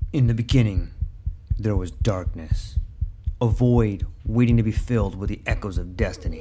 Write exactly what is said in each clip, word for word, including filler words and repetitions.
In the beginning, there was darkness, a void waiting to be filled with the echoes of destiny.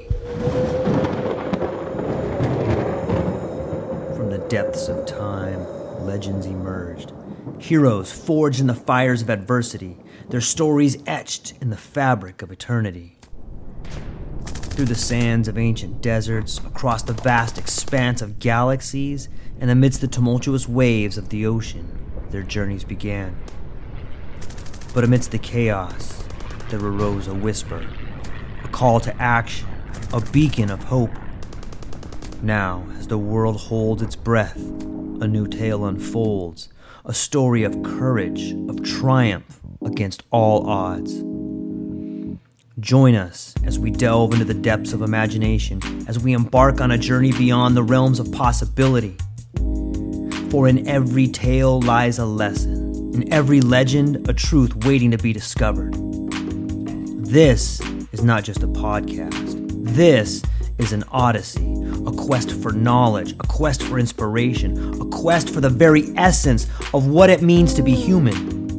From the depths of time, legends emerged. Heroes forged in the fires of adversity, their stories etched in the fabric of eternity. Through the sands of ancient deserts, across the vast expanse of galaxies, and amidst the tumultuous waves of the ocean, their journeys began. But amidst the chaos, there arose a whisper, a call to action, a beacon of hope. Now, as the world holds its breath, a new tale unfolds, a story of courage, of triumph against all odds. Join us as we delve into the depths of imagination, as we embark on a journey beyond the realms of possibility. For in every tale lies a lesson, in every legend a truth waiting to be discovered. This is not just a podcast. This is an odyssey, a quest for knowledge, a quest for inspiration, a quest for the very essence of what it means to be human.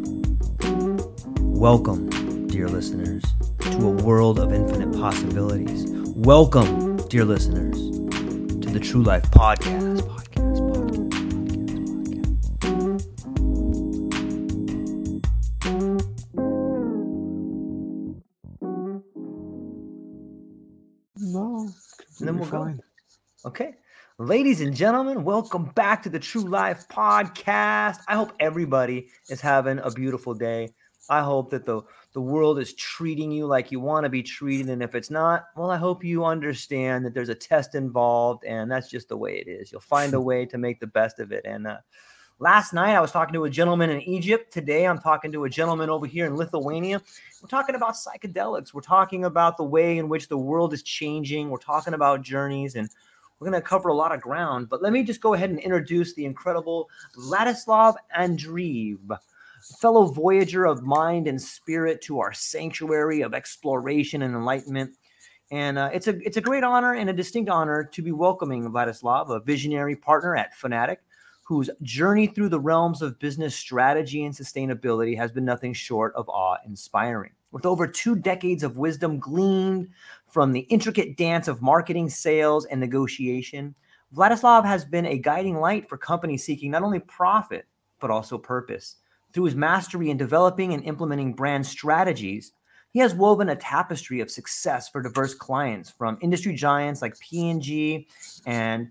Welcome, dear listeners, to a world of infinite possibilities. Welcome, dear listeners, to the True Life Podcast. Podcast, podcast, podcast, podcast. No, And then we'll go. fine. Okay. Ladies and gentlemen, welcome back to the True Life Podcast. I hope everybody is having a beautiful day. I hope that the, the world is treating you like you want to be treated. And if it's not, well, I hope you understand that there's a test involved, and that's just the way it is. You'll find a way to make the best of it. And uh, last night, I was talking to a gentleman in Egypt. Today, I'm talking to a gentleman over here in Lithuania. We're talking about psychedelics. We're talking about the way in which the world is changing. We're talking about journeys, and we're going to cover a lot of ground. But let me just go ahead and introduce the incredible Vladislav Andreev, fellow voyager of mind and spirit to our sanctuary of exploration and enlightenment. And uh, it's a it's a great honor and a distinct honor to be welcoming Vladislav, a visionary partner at Fanatic, whose journey through the realms of business strategy and sustainability has been nothing short of awe-inspiring. With over two decades of wisdom gleaned from the intricate dance of marketing, sales, and negotiation, Vladislav has been a guiding light for companies seeking not only profit, but also purpose. Through his mastery in developing and implementing brand strategies, he has woven a tapestry of success for diverse clients, from industry giants like P and G and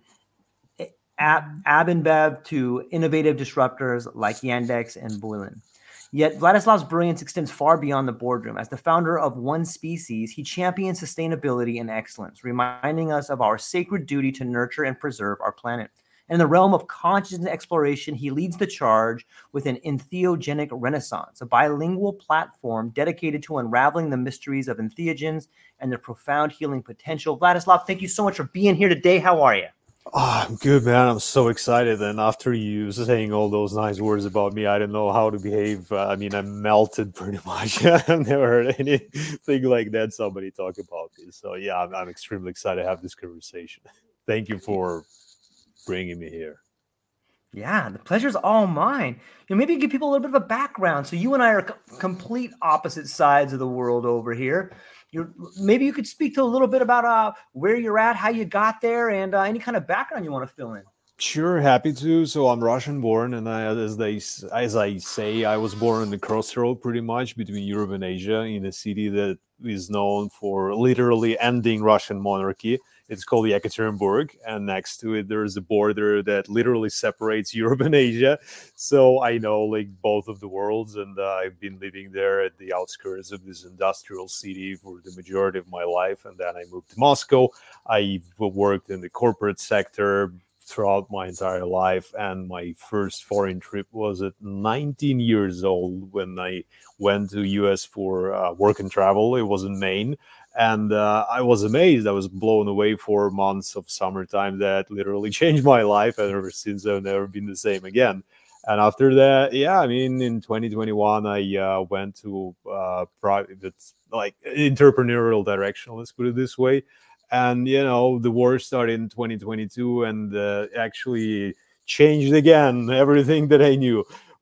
Ab InBev to innovative disruptors like Yandex and Boylan. Yet Vladislav's brilliance extends far beyond the boardroom. As the founder of One Species, he champions sustainability and excellence, reminding us of our sacred duty to nurture and preserve our planet. And in the realm of consciousness exploration, he leads the charge with an entheogenic renaissance, a bilingual platform dedicated to unraveling the mysteries of entheogens and their profound healing potential. Vladislav, thank you so much for being here today. How are you? Oh, I'm good, man. I'm so excited. And after you saying all those nice words about me, I didn't know how to behave. Uh, I mean, I melted pretty much. I've never heard anything like that somebody talk about me. So, yeah, I'm, I'm extremely excited to have this conversation. Thank you for bringing me here. Yeah, the pleasure's all mine. You know, maybe give people a little bit of a background. So you and I are co- complete opposite sides of the world over here. You're, maybe you could speak to a little bit about uh, where you're at, how you got there, and uh, any kind of background you want to fill in. Sure, happy to. So I'm Russian born, and I, as they as I say, I was born in the crossroad, pretty much between Europe and Asia, in a city that is known for literally ending Russian monarchy. It's called Yekaterinburg, and next to it there is a border that literally separates Europe and Asia. So I know like both of the worlds, and uh, I've been living there at the outskirts of this industrial city for the majority of my life, and then I moved to Moscow. I worked in the corporate sector throughout my entire life, and my first foreign trip was at nineteen years old when I went to U S for uh, work and travel. It was in Maine, and uh, I was amazed. I was blown away for months of summertime that literally changed my life, and ever since I've never been the same again. And after that, yeah, I mean, in twenty twenty-one, I uh, went to uh, private, like entrepreneurial direction, let's put it this way. And, you know, the war started in twenty twenty-two and uh, actually changed again everything that I knew.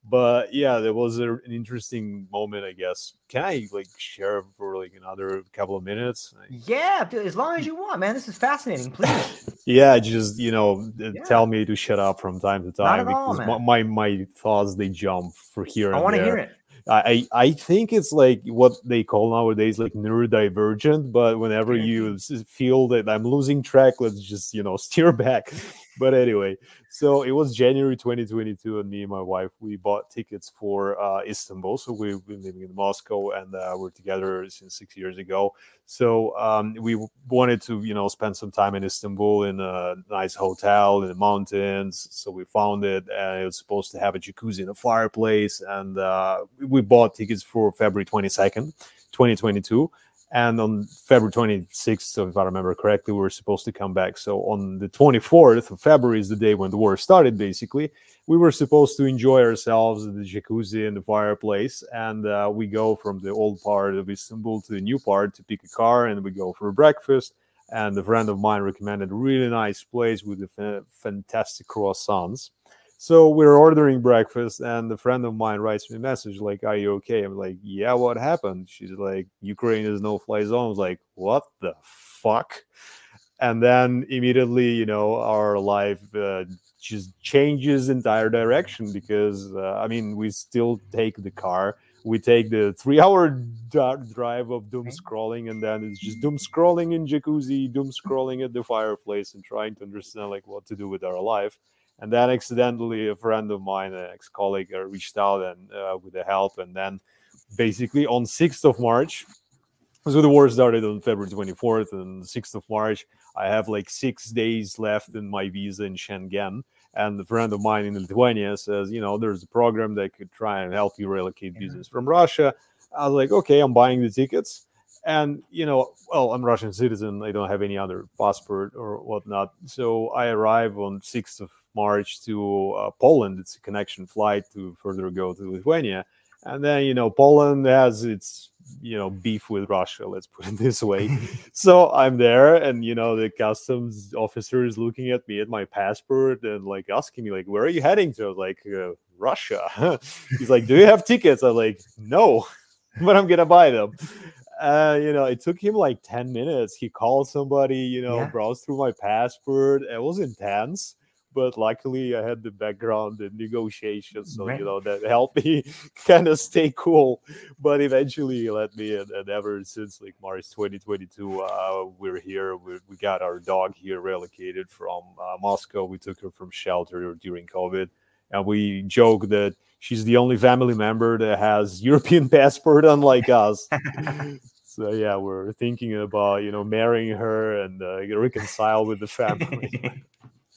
But yeah, there was a, an interesting moment, I guess. Can I like share for like another couple of minutes? Yeah, as long as you want, man. This is fascinating. Please. Yeah, just you know, Yeah. tell me to shut up from time to Not time at all, because man. my, my my thoughts they jump for here I and want to hear there. it. I I think it's like what they call nowadays like neurodivergent. But whenever you feel that I'm losing track, let's just you know steer back. But anyway, so it was January twenty twenty-two, and me and my wife we bought tickets for uh, Istanbul. So we've been living in Moscow, and uh, we're together since six years ago. So um, we wanted to you know spend some time in Istanbul in a nice hotel in the mountains. So we found it, and it was supposed to have a jacuzzi and a fireplace, and uh, we bought tickets for February twenty-second, twenty twenty-two. And on February twenty-sixth, so if I remember correctly, we were supposed to come back. So on the twenty-fourth of February is the day when the war started, basically. We were supposed to enjoy ourselves at the jacuzzi and the fireplace. And uh, we go from the old part of Istanbul to the new part to pick a car, and we go for breakfast. And a friend of mine recommended a really nice place with the fa- fantastic croissants. So we're ordering breakfast, and a friend of mine writes me a message like, "Are you okay?" I'm like, "Yeah, what happened?" She's like, "Ukraine is no-fly zone." I was like, "What the fuck?" And then immediately, you know, our life uh, just changes entire direction because, uh, I mean, we still take the car. We take the three-hour d- drive of doom scrolling, and then it's just doom scrolling in jacuzzi, doom scrolling at the fireplace, and trying to understand like what to do with our life. And then accidentally, a friend of mine, an ex-colleague, uh, reached out and uh, with the help. And then basically on sixth of March, so the war started on February twenty-fourth, and sixth of March, I have like six days left in my visa in Schengen. And a friend of mine in Lithuania says, you know, there's a program that could try and help you relocate business from Russia. I was like, okay, I'm buying the tickets. And, you know, well, I'm a Russian citizen. I don't have any other passport or whatnot. So I arrive on sixth of March to uh, Poland. It's a connection flight to further go to Lithuania. And then, you know, Poland has its, you know, beef with Russia, let's put it this way. So I'm there, and, you know, the customs officer is looking at me at my passport and like asking me, like, where are you heading to? I was like, uh, Russia. He's like, do you have tickets? I'm like, no, but I'm going to buy them. Uh, you know, it took him like ten minutes. He called somebody, you know, yeah. browsed through my passport. It was intense. But luckily, I had the background and negotiations, so right. you know that helped me kind of stay cool. But eventually, he let me, and, and ever since like March twenty twenty-two, uh, we're here. We're, we got our dog here relocated from uh, Moscow. We took her from shelter during COVID, and we joke that she's the only family member that has European passport, unlike us. So yeah, we're thinking about you know marrying her and uh, reconcile with the family.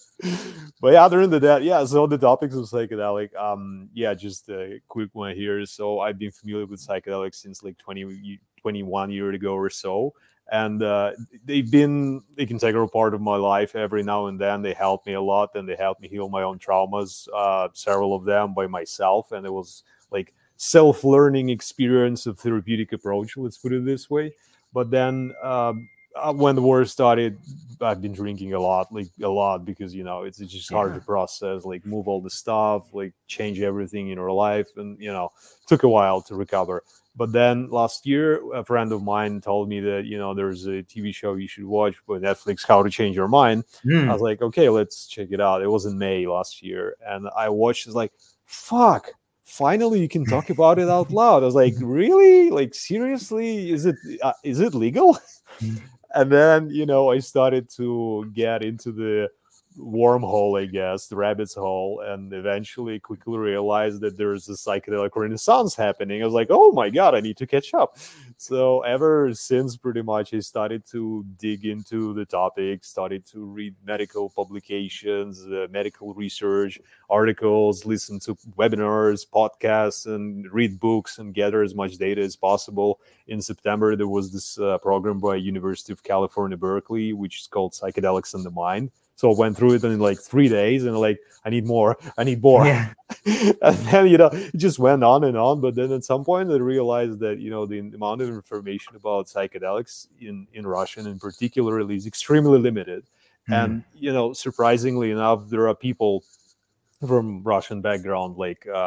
But yeah, other than that, yeah, so the topics of psychedelic, um, yeah, just a quick one here. So I've been familiar with psychedelics since like twenty, twenty-one years ago or so. And uh, they've been an integral part of my life. Every now and then they help me a lot, and they help me heal my own traumas, uh, several of them by myself. And it was like self-learning experience of therapeutic approach, let's put it this way. But then um, Uh, when the war started, I've been drinking a lot, like a lot, because you know it's, it's just hard yeah. to process, like move all the stuff, like change everything in our life, and you know, took a while to recover. But then last year, a friend of mine told me that you know there's a T V show you should watch by Netflix, How to Change Your Mind. Mm. I was like, okay, let's check it out. It was in May last year, and I watched. It's like, fuck. Finally, you can talk about it out loud. I was like, really? Like, seriously? Is it uh, is it legal? And then, you know, I started to get into the wormhole, I guess, the rabbit's hole, and eventually quickly realized that there's a psychedelic renaissance happening. I was like, oh my God, I need to catch up. So ever since, pretty much, I started to dig into the topic, started to read medical publications, uh, medical research, articles, listen to webinars, podcasts, and read books and gather as much data as possible. In September, there was this uh, program by University of California, Berkeley, which is called Psychedelics in the Mind. So I went through it in like three days and like, I need more, I need more. Yeah. And then, you know, it just went on and on. But then at some point I realized that, you know, the amount of information about psychedelics in, in Russian in particular is extremely limited. Mm. And, you know, surprisingly enough, there are people from Russian background, like uh,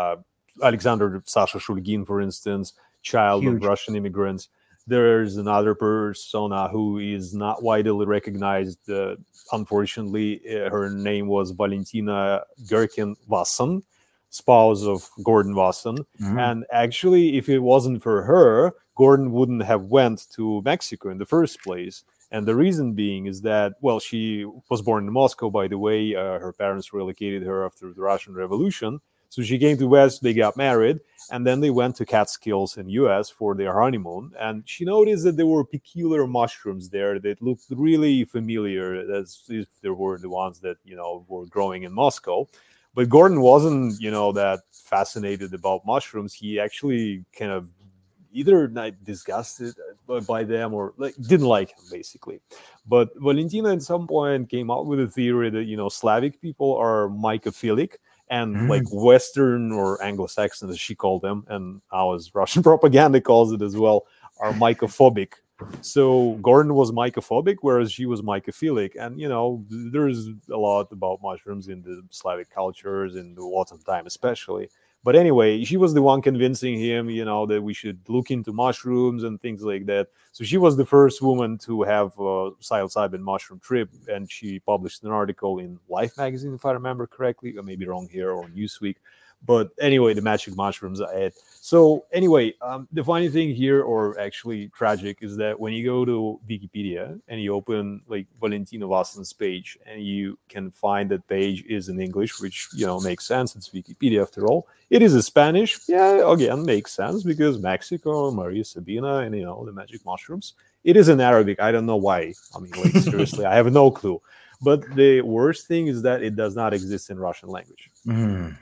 Alexander Sasha Shulgin, for instance, child Huge. of Russian immigrants. There's another persona who is not widely recognized. Uh, unfortunately, uh, her name was Valentina Gherkin Vasson, spouse of Gordon Wasson. Mhm. And actually, if it wasn't for her, Gordon wouldn't have went to Mexico in the first place. And the reason being is that, well, she was born in Moscow, by the way. Uh, her parents relocated her after the Russian Revolution. So she came to West, they got married, and then they went to Catskills in U S for their honeymoon. And she noticed that there were peculiar mushrooms there that looked really familiar, as if there were the ones that, you know, were growing in Moscow. But Gordon wasn't, you know, that fascinated about mushrooms. He actually kind of either not disgusted by them or like didn't like them, basically. But Valentina at some point came up with a theory that, you know, Slavic people are mycophilic, and Mm. like Western or Anglo-Saxon, as she called them, and now as Russian propaganda calls it as well, are mycophobic. So Gordon was mycophobic, whereas she was mycophilic. And, you know, there's a lot about mushrooms in the Slavic cultures, in the autumn time especially. But anyway, she was the one convincing him, you know, that we should look into mushrooms and things like that. So she was the first woman to have a psilocybin mushroom trip, and she published an article in Life magazine, if I remember correctly. I may be wrong here, or Newsweek. But anyway, the magic mushrooms I ate. So anyway, um, the funny thing here, or actually tragic, is that when you go to Wikipedia and you open like Valentina Vasson's page, and you can find that page is in English, which, you know, makes sense. It's Wikipedia after all. It is in Spanish. Yeah, again, makes sense because Mexico, Maria Sabina, and, you know, the magic mushrooms. It is in Arabic. I don't know why. I mean, like, seriously, I have no clue. But the worst thing is that it does not exist in Russian language. Mm.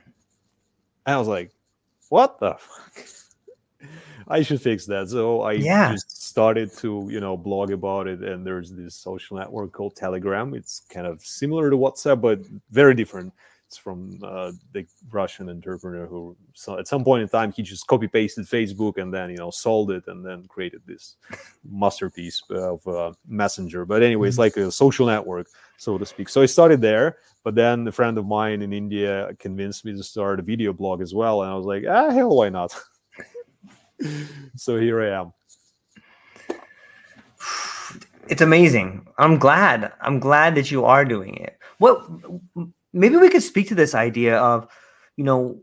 I was like, what the fuck? I should fix that. So I Yeah. just started to, you know, blog about it. And there's this social network called Telegram. It's kind of similar to WhatsApp, but very different. It's from uh, the Russian entrepreneur who, so at some point in time, he just copy pasted Facebook and then, you know, sold it and then created this masterpiece of uh, Messenger. But anyway, it's like a social network, so to speak. So I started there. But then a friend of mine in India convinced me to start a video blog as well. And I was like, ah, hell, why not? So here I am. It's amazing. I'm glad. I'm glad that you are doing it. What, maybe we could speak to this idea of, you know,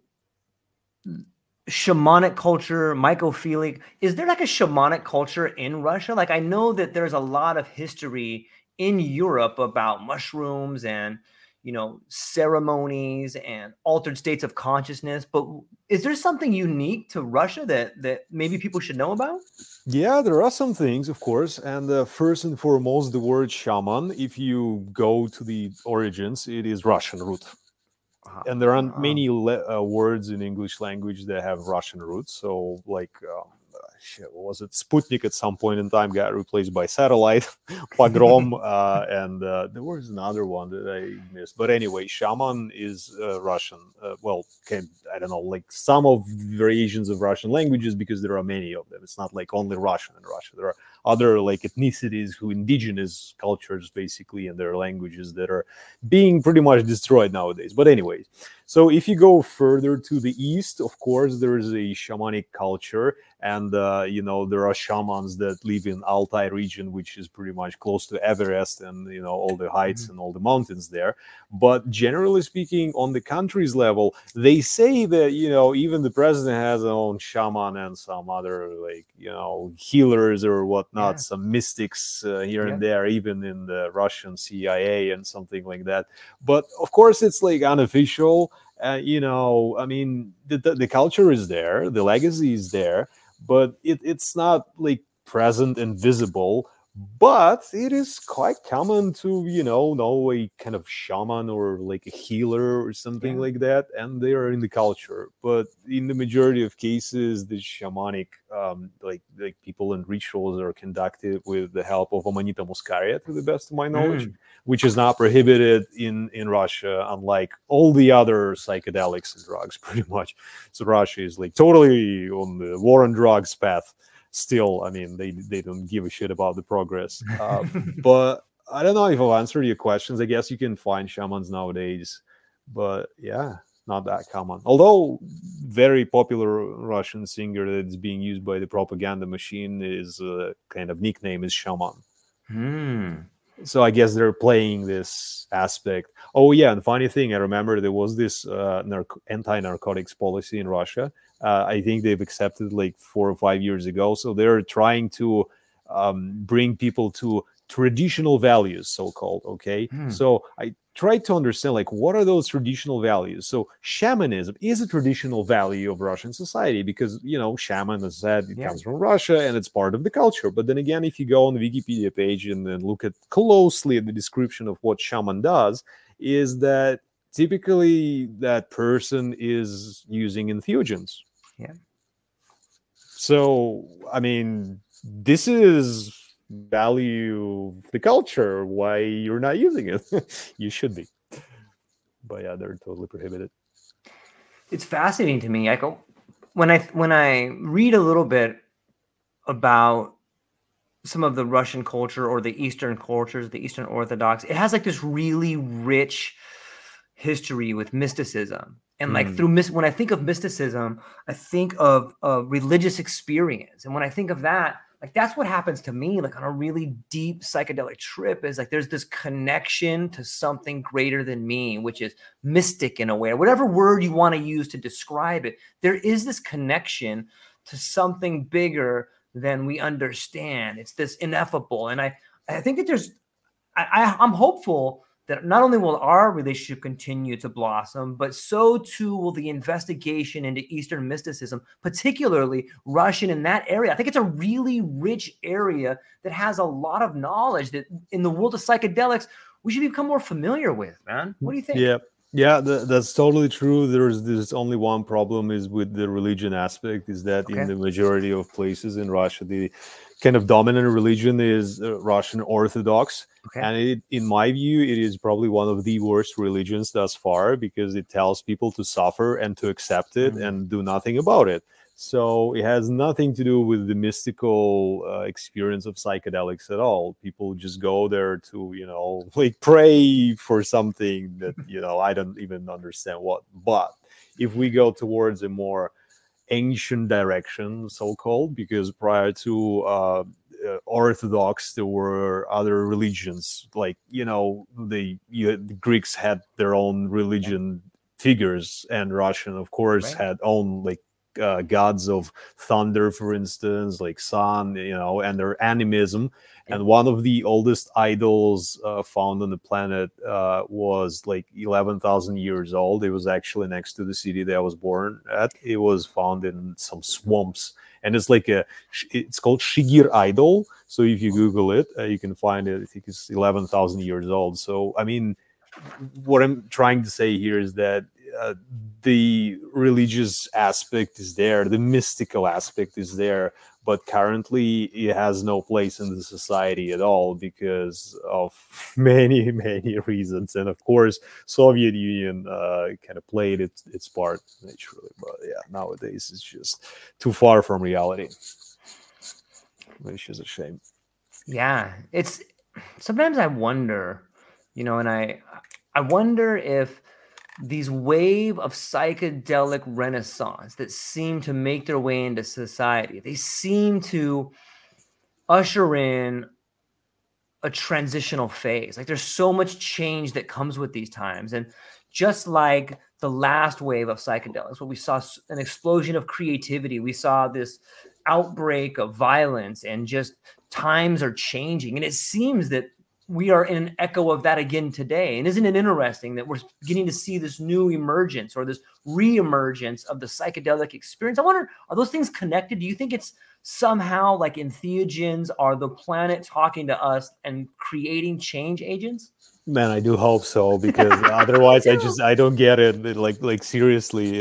shamanic culture, mycophilic. Is there like a shamanic culture in Russia? Like, I know that there's a lot of history in Europe about mushrooms and, you know, ceremonies and altered states of consciousness. But is there something unique to Russia that that maybe people should know about? Yeah, there are some things, of course. And uh, first and foremost, the word shaman, if you go to the origins, it is Russian root. And there aren't many le- uh, words in English language that have Russian roots. So, like, um, shit, what was it? Sputnik at some point in time got replaced by satellite, pogrom, uh, and uh, there was another one that I missed. But anyway, shaman is uh, Russian. Uh, well, can, I don't know, like some of variations of Russian languages, because there are many of them. It's not like only Russian in Russia. There are other like ethnicities, who indigenous cultures basically, and their languages that are being pretty much destroyed nowadays. But anyways, so if you go further to the east, of course, there is a shamanic culture. And, uh, you know, there are shamans that live in Altai region, which is pretty much close to Everest and, you know, all the heights mm-hmm. and all the mountains there. But generally speaking, on the country's level, they say that, you know, even the president has their own shaman and some other, like, you know, healers or whatnot, yeah. some mystics uh, here yeah. and there, even in the Russian C I A and something like that. But of course, it's like unofficial. Uh, you know, I mean, the, the, the culture is there, the legacy is there, but it, it's not like present and visible. But it is quite common to, you know, know a kind of shaman or like a healer or something yeah. like that, and they are in the culture. But in the majority of cases, the shamanic, um, like like people and rituals are conducted with the help of Amanita muscaria, to the best of my knowledge, mm. which is not prohibited in, in Russia, unlike all the other psychedelics and drugs, pretty much. So Russia is like totally on the war on drugs path. Still, I mean, they they don't give a shit about the progress. Uh, but I don't know if I've answered your questions. I guess you can find shamans nowadays. But yeah. not that common. Although very popular Russian singer that's being used by the propaganda machine is uh, kind of nickname is Shaman. Hmm. So I guess they're playing this aspect. Oh yeah, and funny thing, I remember there was this uh, narc- anti-narcotics policy in Russia. Uh, I think they've accepted like four or five years ago. So they're trying to um, bring people to traditional values, so-called. Okay, Hmm. so I tried to understand like what are those traditional values. So shamanism is a traditional value of Russian society because you know shaman, as I said, it Yeah. comes from Russia and it's part of the culture. But then again, if you go on the Wikipedia page and then look at closely at the description of what shaman does, is that typically that person is using entheogens. Yeah. So I mean, this is value the culture. Why you're not using it? You should be. But yeah, they're totally prohibited. It's fascinating to me. I go when I when I read a little bit about some of the Russian culture or the Eastern cultures, the Eastern Orthodox, it has like this really rich history with mysticism. And like Mm. through mis- when I think of mysticism, I think of a religious experience. And when I think of that, like that's what happens to me, like on a really deep psychedelic trip, is like there's this connection to something greater than me, which is mystic in a way, or whatever word you want to use to describe it. There is this connection to something bigger than we understand. It's this ineffable. And I, I think that there's, I, I, I'm hopeful that not only will our relationship continue to blossom, but so too will the investigation into Eastern mysticism, particularly Russian in that area. I think it's a really rich area that has a lot of knowledge that in the world of psychedelics, we should become more familiar with, man. What do you think? Yeah. Yeah, th- that's totally true. There's there's only one problem is with the religion aspect is that in Okay. the majority of places in Russia, the kind of dominant religion is uh, Russian Orthodox. Okay. And it, in my view, it is probably one of the worst religions thus far because it tells people to suffer and to accept it Mm. and do nothing about it. So it has nothing to do with the mystical uh, experience of psychedelics at all. People just go there to, you know, like pray for something that, you know, I don't even understand what. But if we go towards a more ancient direction, so-called, because prior to uh, uh, Orthodox, there were other religions, like, you know, the, you, the Greeks had their own religion figures, and Russian, of course, Right. had own like uh, gods of thunder, for instance, like sun, you know, and their animism. Yeah. And one of the oldest idols uh, found on the planet uh, was like eleven thousand years old. It was actually next to the city that I was born at. It was found in some swamps. And it's like a, it's called Shigir idol. So if you Google it, uh, you can find it. I think it's eleven thousand years old. So, I mean, what I'm trying to say here is that uh, the religious aspect is there, the mystical aspect is there, but currently it has no place in the society at all because of many, many reasons. And of course, Soviet Union uh, kind of played its, its part naturally. But yeah, nowadays it's just too far from reality, which is a shame. Yeah, it's sometimes I wonder, you know, and I I wonder if these wave of psychedelic renaissance that seem to make their way into society, they seem to usher in a transitional phase. Like there's so much change that comes with these times. And just like the last wave of psychedelics, where we saw an explosion of creativity, we saw this outbreak of violence, and just times are changing. And it seems that we are in an echo of that again today. And isn't it interesting that we're beginning to see this new emergence or this re-emergence of the psychedelic experience? I wonder, are those things connected? Do you think it's somehow like entheogens are the planet talking to us and creating change agents? Man, I do hope so because otherwise, I just I don't get it. Like like seriously,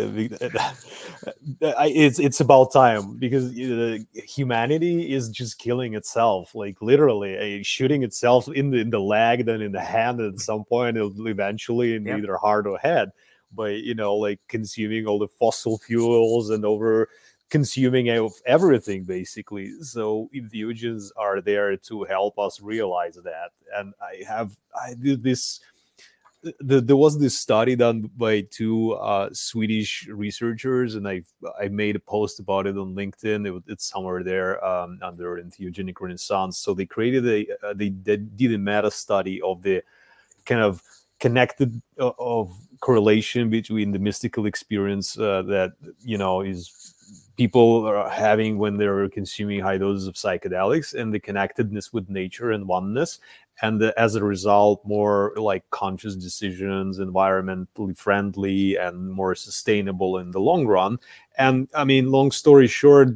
it's it's about time because uh, humanity is just killing itself, like literally uh, shooting itself in the in the leg, then in the hand, and at some point it'll eventually in Yep. either heart or head. By you know like consuming all the fossil fuels and over consuming of everything basically. So entheogens are there to help us realize that. And I have I did this the, there was this study done by two uh, Swedish researchers, and I I made a post about it on LinkedIn. It, it's somewhere there um, under Entheogenic Renaissance. So they created a uh, they, they did a meta study of the kind of connected uh, of correlation between the mystical experience uh, that you know is people are having when they're consuming high doses of psychedelics, and the connectedness with nature and oneness, and the, as a result, more like conscious decisions, environmentally friendly and more sustainable in the long run. And I mean, long story short,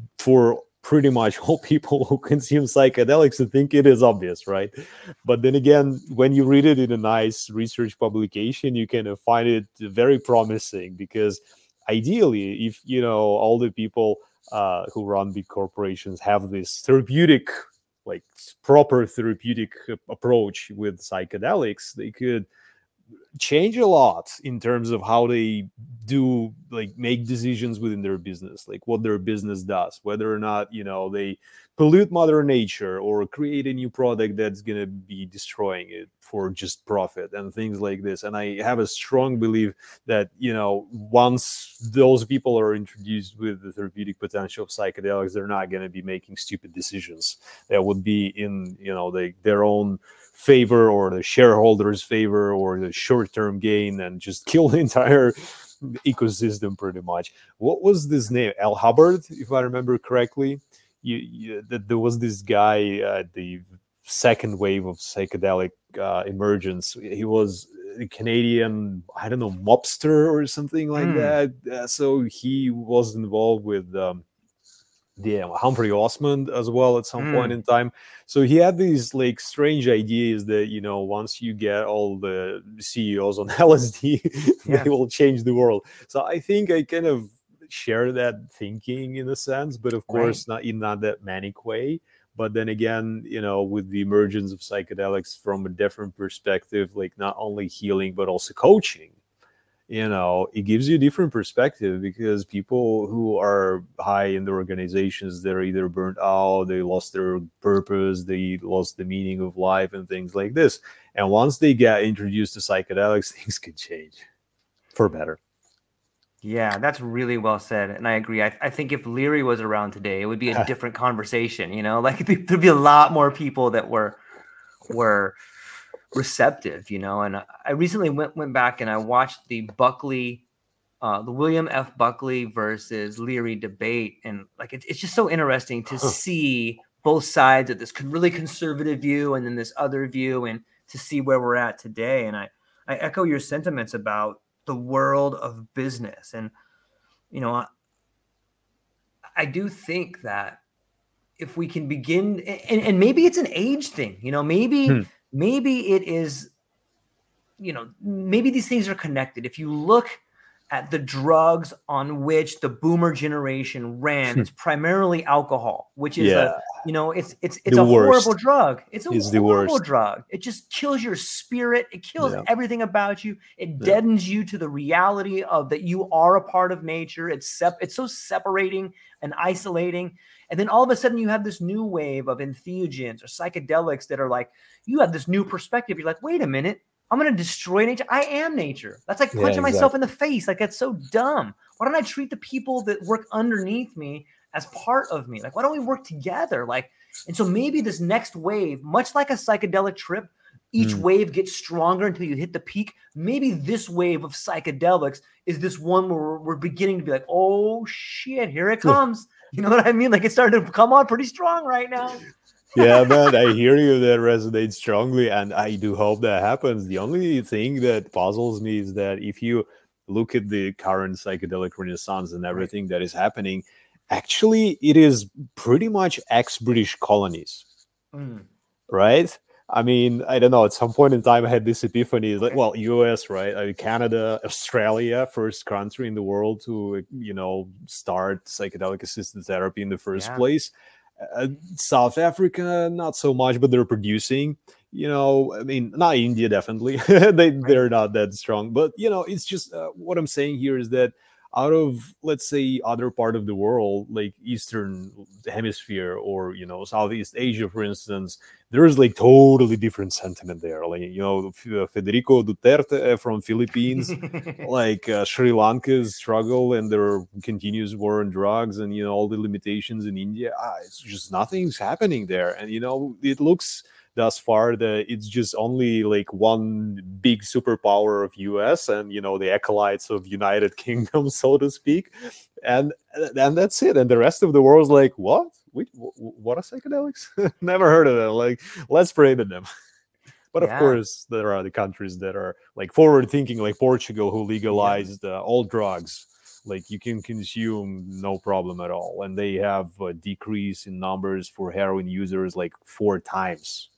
for pretty much all people who consume psychedelics, I think it is obvious, right? But then again, when you read it in a nice research publication, you kind of find it very promising, because ideally, if you know all the people uh, who run big corporations have this therapeutic, like proper therapeutic approach with psychedelics, they could change a lot in terms of how they do, like, make decisions within their business, like what their business does, whether or not you know they pollute mother nature or create a new product that's going to be destroying it for just profit and things like this. And I have a strong belief that you know once those people are introduced with the therapeutic potential of psychedelics, they're not going to be making stupid decisions that would be in you know they, their own favor or the shareholders' favor or the short-term gain, and just kill the entire ecosystem pretty much. What was this name? Al Hubbard, if I remember correctly. You, you, that there was this guy, uh, the second wave of psychedelic uh, emergence. He was a Canadian, I don't know, mobster or something like mm. that. Uh, so he was involved with um, the uh, Humphrey Osmond as well at some mm. point in time. So he had these like strange ideas that, you know, once you get all the C E Os on L S D, yeah. they will change the world. So I think I kind of share that thinking in a sense, but of course right. not in not that manic way. But then again, you know, with the emergence of psychedelics from a different perspective, like not only healing but also coaching, you know, it gives you a different perspective, because people who are high in the organizations, they're either burnt out, they lost their purpose, they lost the meaning of life and things like this. And once they get introduced to psychedelics, things can change for better. Yeah, that's really well said. And I agree. I, I think if Leary was around today, it would be a different conversation, you know, like there'd be a lot more people that were, were receptive, you know. And I recently went, went back and I watched the Buckley, uh, the William F. Buckley versus Leary debate. And like, it, it's just so interesting to see both sides of this really conservative view and then this other view, and to see where we're at today. And I, I echo your sentiments about the world of business. And, you know, I, I do think that if we can begin, and, and maybe it's an age thing, you know, maybe, hmm. maybe it is, you know, maybe these things are connected. If you look at the drugs on which the boomer generation ran, it's primarily alcohol, which is yeah. a, you know, it's, it's, it's the a worst. horrible drug. It's a it's horrible drug. It just kills your spirit. It kills yeah. everything about you. It yeah. deadens you to the reality of that you are a part of nature. It's sep- it's so separating and isolating. And then all of a sudden you have this new wave of entheogens or psychedelics that are like, you have this new perspective. You're like, wait a minute. I'm going to destroy nature. I am nature. That's like punching yeah, exactly. myself in the face. Like, that's so dumb. Why don't I treat the people that work underneath me as part of me? Like, why don't we work together? Like, and so maybe this next wave, much like a psychedelic trip, each mm. wave gets stronger until you hit the peak. Maybe this wave of psychedelics is this one where we're, we're beginning to be like, oh shit, here it comes. You know what I mean? Like, it's starting to come on pretty strong right now. Yeah, man, I hear you. That resonates strongly, and I do hope that happens. The only thing that puzzles me is that if you look at the current psychedelic renaissance and everything right. that is happening, actually, it is pretty much ex-British colonies, mm. right? I mean, I don't know. At some point in time, I had this epiphany. Like, well, U S, right? I mean, Canada, Australia, first country in the world to, you know, start psychedelic-assisted therapy in the first yeah. place. Uh, South Africa, not so much, but they're producing, you know, I mean, not India, definitely. they, they're not that strong. But, you know, it's just uh, what I'm saying here is that out of, let's say, other part of the world, like Eastern Hemisphere or, you know, Southeast Asia, for instance, there is like totally different sentiment there. Like, you know, Federico Duterte from Philippines, like uh, Sri Lanka's struggle and their continuous war on drugs, and, you know, all the limitations in India. Ah, it's just nothing's happening there. And, you know, it looks thus far that it's just only like one big superpower of U S and, you know, the acolytes of United Kingdom, so to speak, and and that's it. And the rest of the world's like, what? Wait, what are psychedelics? Never heard of them. Like, let's prohibit them. But of Yeah. course, there are the countries that are like forward thinking, like Portugal, who legalized Yeah. uh, all drugs. Like, you can consume no problem at all, and they have a decrease in numbers for heroin users like four times.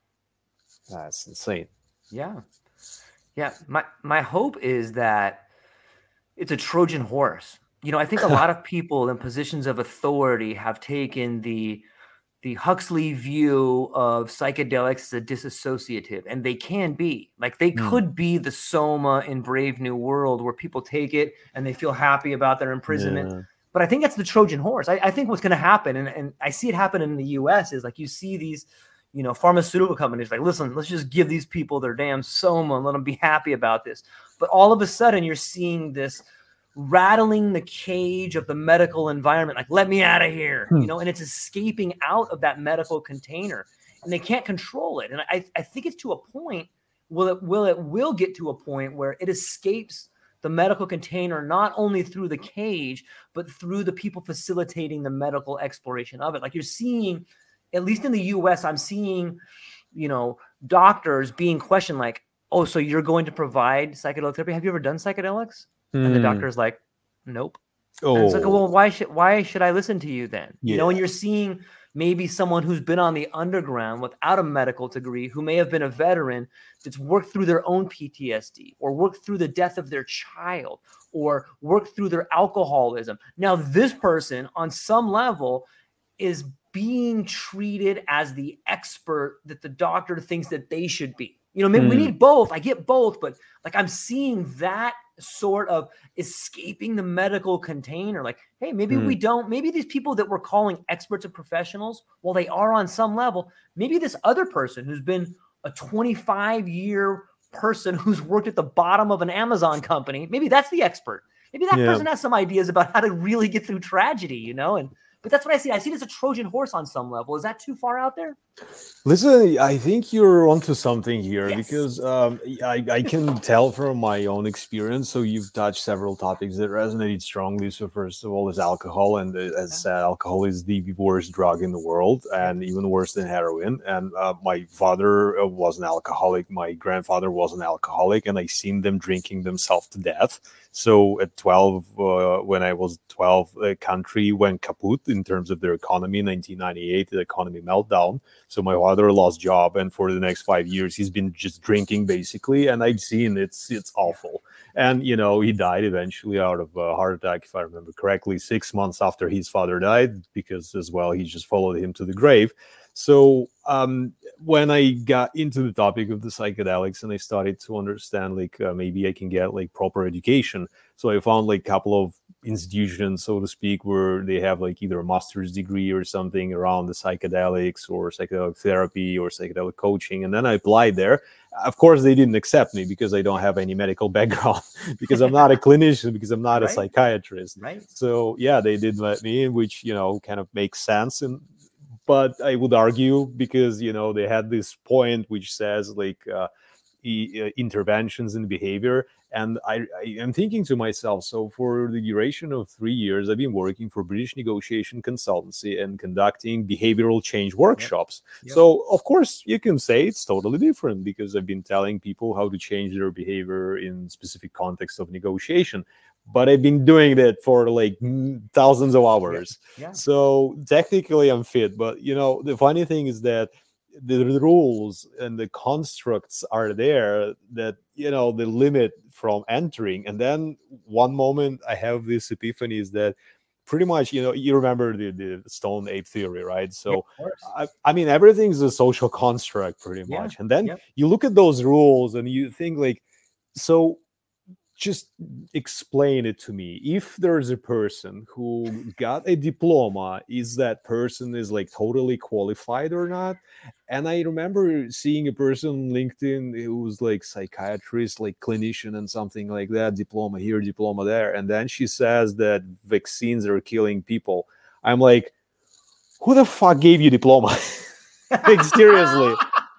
That's insane. Yeah. Yeah. My my hope is that it's a Trojan horse. You know, I think a lot of people in positions of authority have taken the the Huxley view of psychedelics as a disassociative, and they can be. Like, they Mm. could be the Soma in Brave New World, where people take it and they feel happy about their imprisonment. Yeah. But I think that's the Trojan horse. I, I think what's going to happen, and, and I see it happen in the U S, is like you see these, you know, pharmaceutical companies like, listen, let's just give these people their damn Soma and let them be happy about this. But all of a sudden, you're seeing this rattling the cage of the medical environment, like, let me out of here, Hmm. you know, and it's escaping out of that medical container, and they can't control it. And I, I think it's to a point, will it will it will get to a point where it escapes the medical container, not only through the cage, but through the people facilitating the medical exploration of it. Like, you're seeing, at least in the U S, I'm seeing, you know, doctors being questioned like, oh, so you're going to provide psychedelic therapy? Have you ever done psychedelics? And the Mm. doctor's like, nope. Oh, And it's like, well, why should why should I listen to you then? You yeah. know, and you're seeing maybe someone who's been on the underground without a medical degree, who may have been a veteran, that's worked through their own P T S D, or worked through the death of their child, or worked through their alcoholism. Now, this person, on some level, is being treated as the expert that the doctor thinks that they should be. You know, maybe Mm. we need both. I get both, but like, I'm seeing that sort of escaping the medical container. Like, hey, maybe Mm. we don't, maybe these people that we're calling experts and professionals, well, they are on some level. Maybe this other person who's been a twenty-five year person who's worked at the bottom of an Amazon company, maybe that's the expert. Maybe that Yeah. person has some ideas about how to really get through tragedy, you know? And but that's what I see. I see it as a Trojan horse on some level. Is that too far out there? Listen, I think you're onto something here, Yes. because um, I, I can tell from my own experience. So you've touched several topics that resonated strongly. So first of all is alcohol, and uh, as said, alcohol is the worst drug in the world, and even worse than heroin. And uh, my father uh, was an alcoholic. My grandfather was an alcoholic, and I seen them drinking themselves to death. So at twelve, uh, when I was twelve, the country went kaput in terms of their economy. nineteen ninety-eight, the economy meltdown. So my father lost job, and for the next five years, he's been just drinking basically. And I've seen it's it's awful. And you know, he died eventually out of a heart attack, if I remember correctly, six months after his father died, because as well he just followed him to the grave. So um, when I got into the topic of the psychedelics and I started to understand, like uh, maybe I can get like proper education. So I found like a couple of institutions, so to speak, where they have like either a master's degree or something around the psychedelics or psychedelic therapy or psychedelic coaching. And then I applied there. Of course, they didn't accept me because I don't have any medical background, because I'm not a clinician, because I'm not Right. a psychiatrist. Right. So yeah, they did let me in, which, you know, kind of makes sense. And but I would argue, because, you know, they had this point which says like uh, e- uh, interventions in behavior. And I, I am thinking to myself, so for the duration of three years, I've been working for British Negotiation Consultancy and conducting behavioral change workshops. Yep. So, of course, you can say it's totally different, because I've been telling people how to change their behavior in specific context of negotiation. But I've been doing that for like thousands of hours. Yeah. So technically I'm fit. But, you know, the funny thing is that the rules and the constructs are there that, you know, the limit from entering. And then one moment I have this epiphany is that pretty much, you know, you remember the, the stone ape theory, right? So Yeah, I, I mean, everything's a social construct pretty Yeah. much. And then Yep. you look at those rules and you think like, so just explain it to me. If there's a person who got a diploma, is that person is like totally qualified or not? And I remember seeing a person on LinkedIn who was like psychiatrist, like clinician and something like that, diploma here, diploma there. And then she says that vaccines are killing people. I'm like, who the fuck gave you diploma? Like, seriously.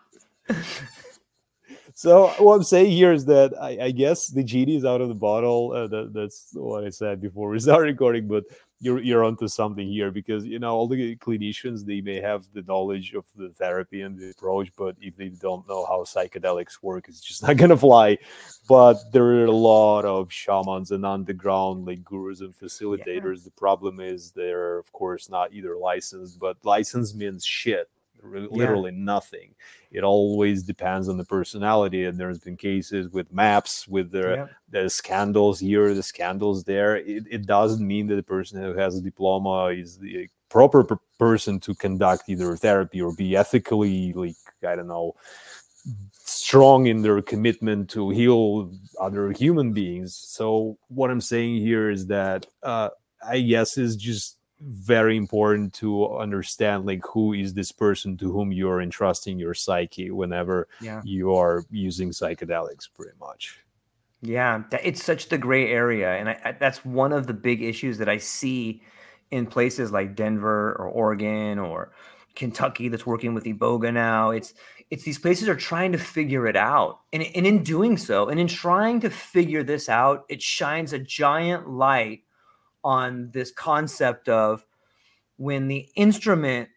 So what I'm saying here is that I, I guess the genie is out of the bottle. Uh, that, that's what I said before we started recording. But you're you're onto something here, because you know all the clinicians, they may have the knowledge of the therapy and the approach, but if they don't know how psychedelics work, it's just not gonna fly. But there are a lot of shamans and underground like gurus and facilitators. Yeah. The problem is they're of course not either licensed, but license means shit. Literally yeah. nothing. It always depends on the personality, and there's been cases with maps with the, yeah. the scandals here, the scandals there. It, it doesn't mean that the person who has a diploma is the proper per- person to conduct either therapy or be ethically, like, I don't know, strong in their commitment to heal other human beings. So what I'm saying here is that uh, I guess is just very important to understand, like, who is this person to whom you're entrusting your psyche whenever yeah. you are using psychedelics, pretty much. Yeah, it's such the gray area, and I, I, that's one of the big issues that I see in places like Denver or Oregon or Kentucky that's working with Iboga now. It's it's these places are trying to figure it out, and, and in doing so, and in trying to figure this out, it shines a giant light on this concept of when the instrument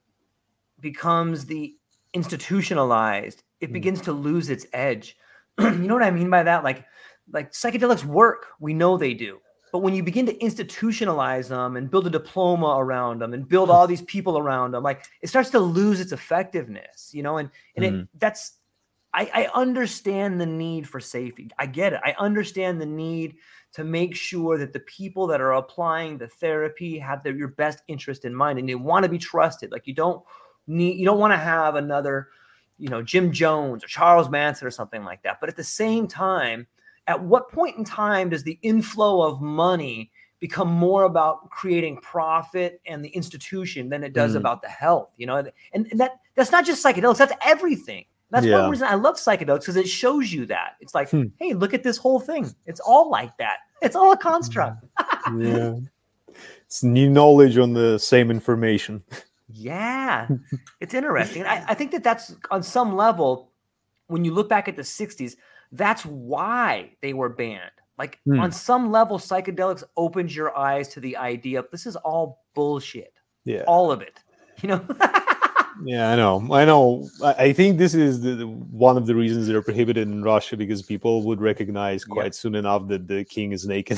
becomes the institutionalized, it begins to lose its edge. You know what I mean by that? Like, like psychedelics work. We know they do. But when you begin to institutionalize them and build a diploma around them and build all these people around them, like, it starts to lose its effectiveness, you know? And, and mm. it, that's, I, I understand the need for safety. I get it. I understand the need to make sure that the people that are applying the therapy have their, your best interest in mind, and they want to be trusted. Like, you don't need, you don't want to have another, you know, Jim Jones or Charles Manson or something like that. But at the same time, at what point in time does the inflow of money become more about creating profit and the institution than it does mm. about the health? You know, and, and that that's not just psychedelics, that's everything. That's yeah. one reason I love psychedelics, because it shows you that. It's like, hmm. hey, look at this whole thing. It's all like that. It's all a construct. Yeah. It's new knowledge on the same information. Yeah. It's interesting. I, I think that that's, on some level, when you look back at the sixties, that's why they were banned. Like, hmm. on some level, psychedelics opened your eyes to the idea of this is all bullshit. Yeah. All of it. You know? Yeah, I know. I know. I think this is the, the, one of the reasons they're prohibited in Russia, because people would recognize quite yep. soon enough that the king is naked.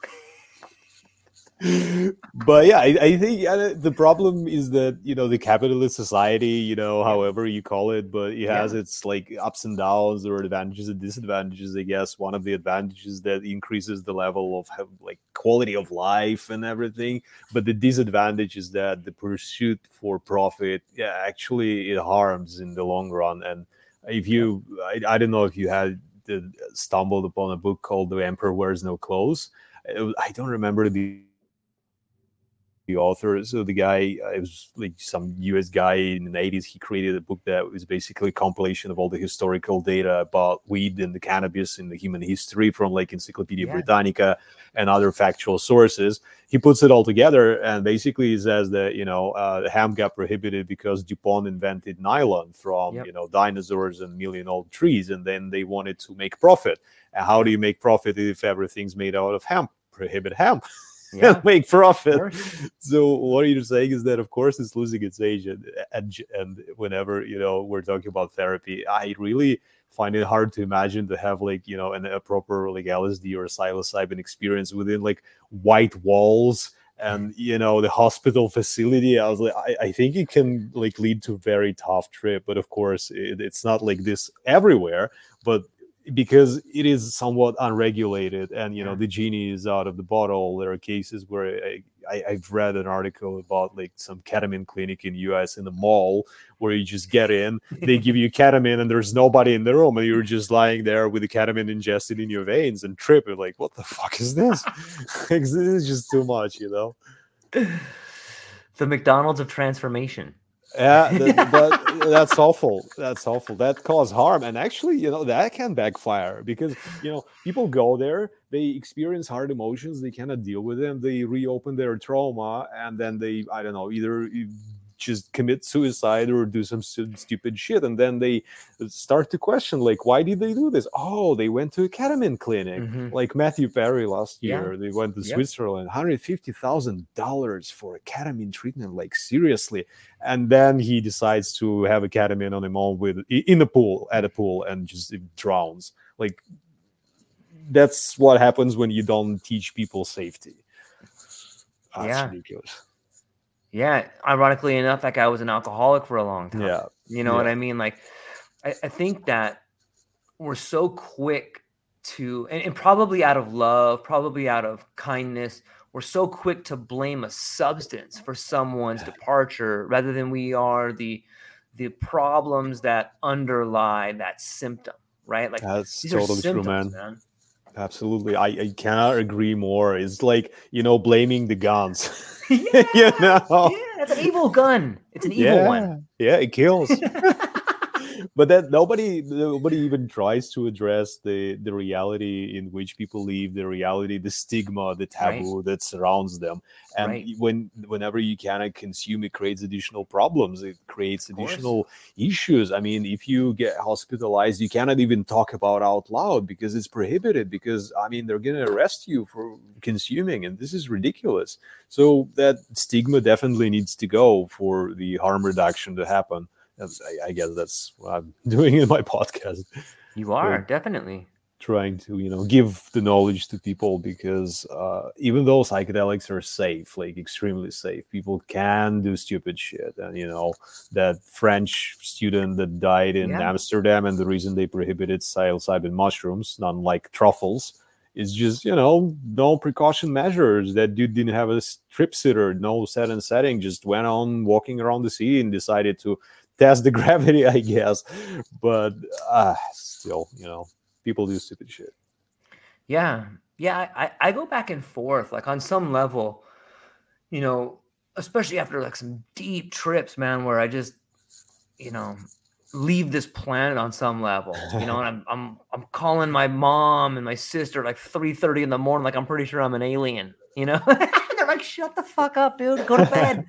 But yeah, I, I think uh, the problem is that, you know, the capitalist society, you know, however you call it, but it has yeah. its like ups and downs, or advantages and disadvantages. I guess one of the advantages that increases the level of like quality of life and everything, but the disadvantage is that the pursuit for profit, yeah, actually it harms in the long run. And if you, I, I don't know if you had the, stumbled upon a book called The Emperor Wears No Clothes. It, I don't remember the the author. So the guy, uh, it was like some U S guy in the eighties. He created a book that was basically a compilation of all the historical data about weed and the cannabis in the human history from like Encyclopedia yeah. Britannica and other factual sources. He puts it all together, and basically he says that, you know, uh, hemp got prohibited because DuPont invented nylon from, yep. you know, dinosaurs and million-old trees, and then they wanted to make profit. And how do you make profit if everything's made out of hemp? Prohibit hemp. Yeah. Make profit. So what you're saying is that, of course, it's losing its age, and, and and whenever, you know, we're talking about therapy, I really find it hard to imagine to have like, you know, an, a proper like L S D or psilocybin experience within like white walls and, you know, the hospital facility. I was like, I, I think it can like lead to a very tough trip, but of course it, it's not like this everywhere, but because it is somewhat unregulated, and, you know, the genie is out of the bottle. There are cases where I, I, I've read an article about like some ketamine clinic in U S in the mall where you just get in, they give you ketamine and there's nobody in the room and you're just lying there with the ketamine ingested in your veins and tripping like, what the fuck is this? This is just too much, you know? The McDonald's of transformation. Yeah, that, but that's awful. That's awful. That causes harm, and actually, you know, that can backfire because you know people go there, they experience hard emotions, they cannot deal with them, they reopen their trauma, and then they, I don't know, either just commit suicide or do some stu- stupid shit, and then they start to question, like, why did they do this? Oh, they went to a ketamine clinic, mm-hmm. like Matthew Perry last year. Yeah. They went to yep. Switzerland, one hundred fifty thousand dollars for a ketamine treatment, like seriously. And then he decides to have a ketamine on him own with in the pool, at a pool, and just drowns. Like, that's what happens when you don't teach people safety. That's yeah. ridiculous. Yeah, ironically enough, that guy was an alcoholic for a long time. Yeah. You know yeah. what I mean? Like, I, I think that we're so quick to, and, and probably out of love, probably out of kindness, we're so quick to blame a substance for someone's departure rather than we are the the problems that underlie that symptom, right? Like, that's these totally are symptoms, true, man. man. Absolutely. I, I cannot agree more. It's like, you know, blaming the guns. yeah, you know? Yeah, it's an evil gun. It's an evil yeah. one. Yeah, it kills. But that nobody nobody even tries to address the the reality in which people live, the reality, the stigma, the taboo right. that surrounds them. And right. when whenever you cannot consume, it creates additional problems. It creates additional issues. I mean, if you get hospitalized, you cannot even talk about out loud because it's prohibited. Because I mean, they're going to arrest you for consuming, and this is ridiculous. So that stigma definitely needs to go for the harm reduction to happen. I, I guess that's what I'm doing in my podcast. You are, like, definitely. Trying to, you know, give the knowledge to people because uh, even though psychedelics are safe, like extremely safe, people can do stupid shit. And, you know, that French student that died in yeah. Amsterdam and the reason they prohibited psilocybin mushrooms, not like truffles, is just, you know, no precaution measures. That dude didn't have a trip sitter, no set and setting, just went on walking around the city and decided to test the gravity, I guess. But uh, still, you know, people do stupid shit. Yeah. Yeah. I, I go back and forth, like on some level, you know, especially after like some deep trips, man, where I just, you know, leave this planet on some level, you know, and I'm, I'm, I'm calling my mom and my sister like three thirty in the morning. Like, I'm pretty sure I'm an alien, you know? They're like, shut the fuck up, dude. Go to bed.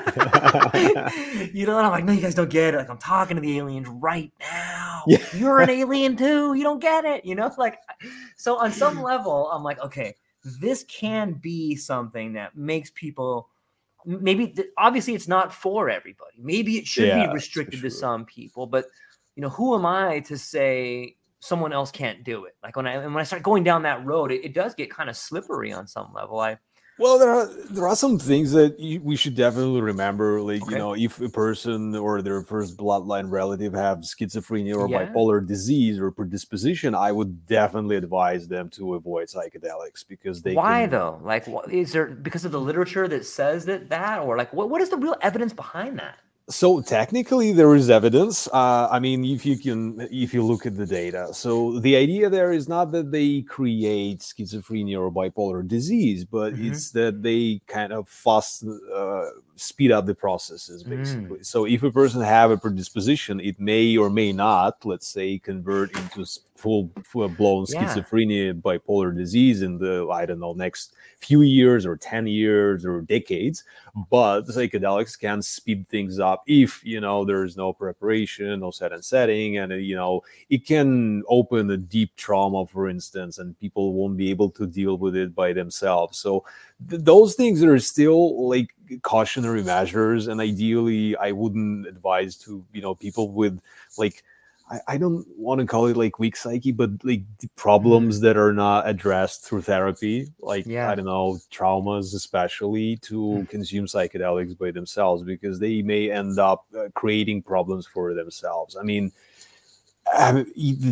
You know, and I'm like, no, you guys don't get it. Like, I'm talking to the aliens right now. Yeah. You're an alien too. You don't get it. You know, like, so on some level, I'm like, okay, this can be something that makes people, maybe, obviously it's not for everybody. Maybe it should yeah, be restricted to some people, but you know, who am I to say someone else can't do it? Like when I, when I start going down that road, it, it does get kind of slippery on some level. I, Well, there are there are some things that you, we should definitely remember. Like, okay. you know, if a person or their first bloodline relative have schizophrenia or Yeah. bipolar disease or predisposition, I would definitely advise them to avoid psychedelics because they Why can... though? Like, what, is there because of the literature that says that that, or like, what what is the real evidence behind that? So technically there is evidence. Uh, I mean, if you can, if you look at the data. So the idea there is not that they create schizophrenia or bipolar disease, but mm-hmm. it's that they kind of fast, uh, speed up the processes, basically. Mm. So if a person have a predisposition, it may or may not, let's say, convert into full, full blown Yeah. schizophrenia, bipolar disease in the, I don't know, next few years or ten years or decades. But psychedelics can speed things up if, you know, there's no preparation, no set and setting, and, uh, you know, it can open a deep trauma, for instance, and people won't be able to deal with it by themselves. So th- those things are still like cautionary measures, and ideally I wouldn't advise to, you know, people with like, I, I don't want to call it like weak psyche, but like the problems mm-hmm. that are not addressed through therapy, like, yeah. I don't know, traumas especially, to mm-hmm. consume psychedelics by themselves, because they may end up uh, creating problems for themselves. I mean, um, they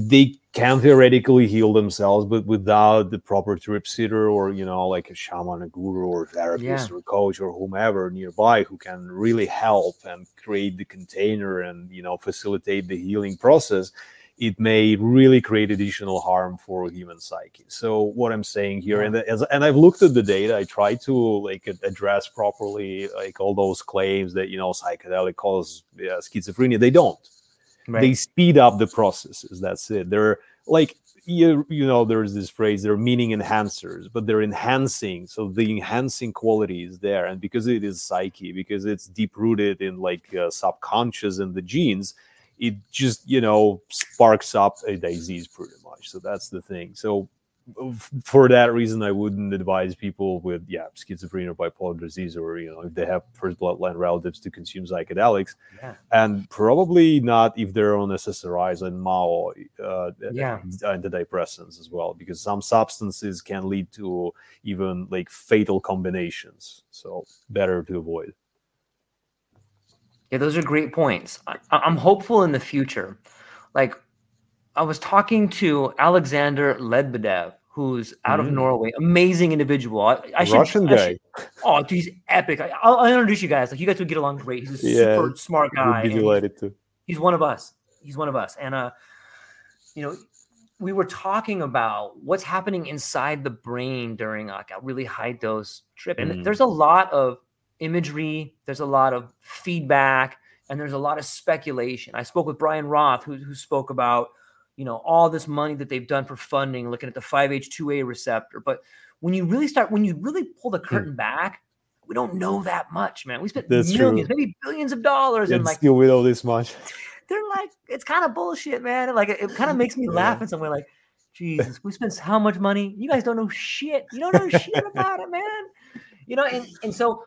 can theoretically heal themselves, but without the proper trip sitter or, you know, like a shaman, a guru, or therapist, Yeah. or coach, or whomever nearby who can really help and create the container and, you know, facilitate the healing process, it may really create additional harm for human psyche. So what I'm saying here, Yeah. and as and I've looked at the data, I try to like address properly like all those claims that, you know, psychedelic cause uh, schizophrenia. They don't. Right. They speed up the processes. That's it. They're like, you, you know, there's this phrase, they're meaning enhancers, but they're enhancing. So the enhancing quality is there. And because it is psyche, because it's deep rooted in like uh, subconscious and the genes, it just, you know, sparks up a disease pretty much. So that's the thing. So for that reason, I wouldn't advise people with, yeah, schizophrenia or bipolar disease, or, you know, if they have first bloodline relatives, to consume psychedelics. Yeah. And probably not if they're on S S R Is and M A O uh, Yeah. antidepressants as well, because some substances can lead to even like fatal combinations. So better to avoid. Yeah, those are great points. I, I'm hopeful in the future. Like, I was talking to Alexander Lebedev, who's out of Mm. Norway, amazing individual. I, I should, Russian I guy. should, oh, dude, he's epic. I, I'll, I'll introduce you guys. Like, you guys would get along great. He's a Yeah, super smart guy. would be and he's, delighted to. he's one of us. He's one of us. And, uh, you know, we were talking about what's happening inside the brain during like a really high dose trip. And Mm. there's a lot of imagery, there's a lot of feedback, and there's a lot of speculation. I spoke with Brian Roth, who, who spoke about, you know, all this money that they've done for funding, looking at the five H two A receptor. But when you really start, when you really pull the curtain back, we don't know that much, man. We spent That's millions, true. maybe billions of dollars, and And like, still we know this much. they're like, it's kind of bullshit, man. Like, it, it kind of makes me Yeah. laugh in some way. Like, Jesus, we spent how much money? You guys don't know shit. You don't know shit about it, man. You know, and and so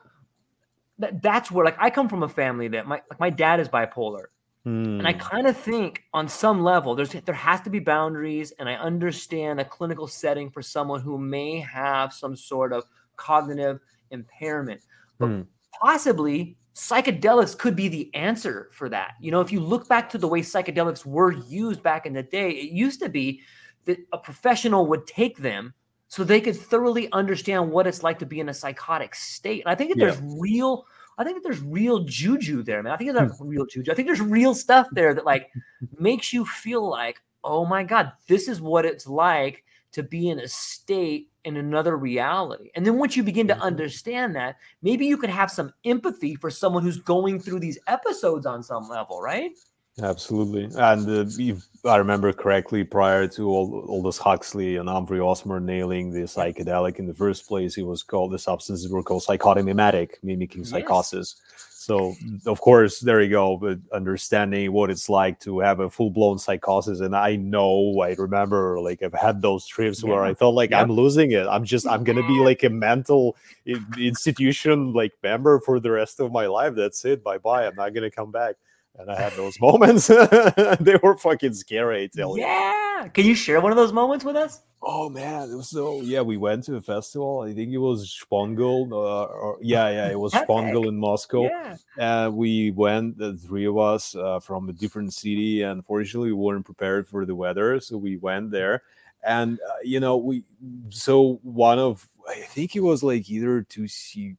that, that's where, like, I come from a family that my like my dad is bipolar. Mm. And I kind of think on some level, there's there has to be boundaries, and I understand a clinical setting for someone who may have some sort of cognitive impairment, but Mm. possibly psychedelics could be the answer for that. You know, if you look back to the way psychedelics were used back in the day, it used to be that a professional would take them so they could thoroughly understand what it's like to be in a psychotic state. And I think that Yeah. there's real I think that there's real juju there, man. I think there's not real juju. I think there's real stuff there that like makes you feel like, oh my God, this is what it's like to be in a state in another reality. And then once you begin to understand that, maybe you could have some empathy for someone who's going through these episodes on some level, right? Absolutely. And uh, if I remember correctly, prior to all, Aldous Huxley and Humphrey Osmer nailing the psychedelic in the first place, it was called, the substances were called psychotic mimetic, mimicking Yes. psychosis. So, of course, there you go. But understanding what it's like to have a full blown psychosis. And I know, I remember, like, I've had those trips Yeah. where I felt like Yep. I'm losing it. I'm just, I'm going to be like a mental i- institution, like, member for the rest of my life. That's it. Bye bye. I'm not going to come back. And I had those moments. They were fucking scary, I tell you. Yeah. Can you share one of those moments with us? Oh man, it was so yeah. We went to a festival. I think it was Spongel. Uh, or, yeah, yeah, it was Epic. Spongel in Moscow. Yeah. And we went, the three of us, uh, from a different city. And unfortunately, we weren't prepared for the weather, so we went there. And uh, you know, we so one of I think it was like either two C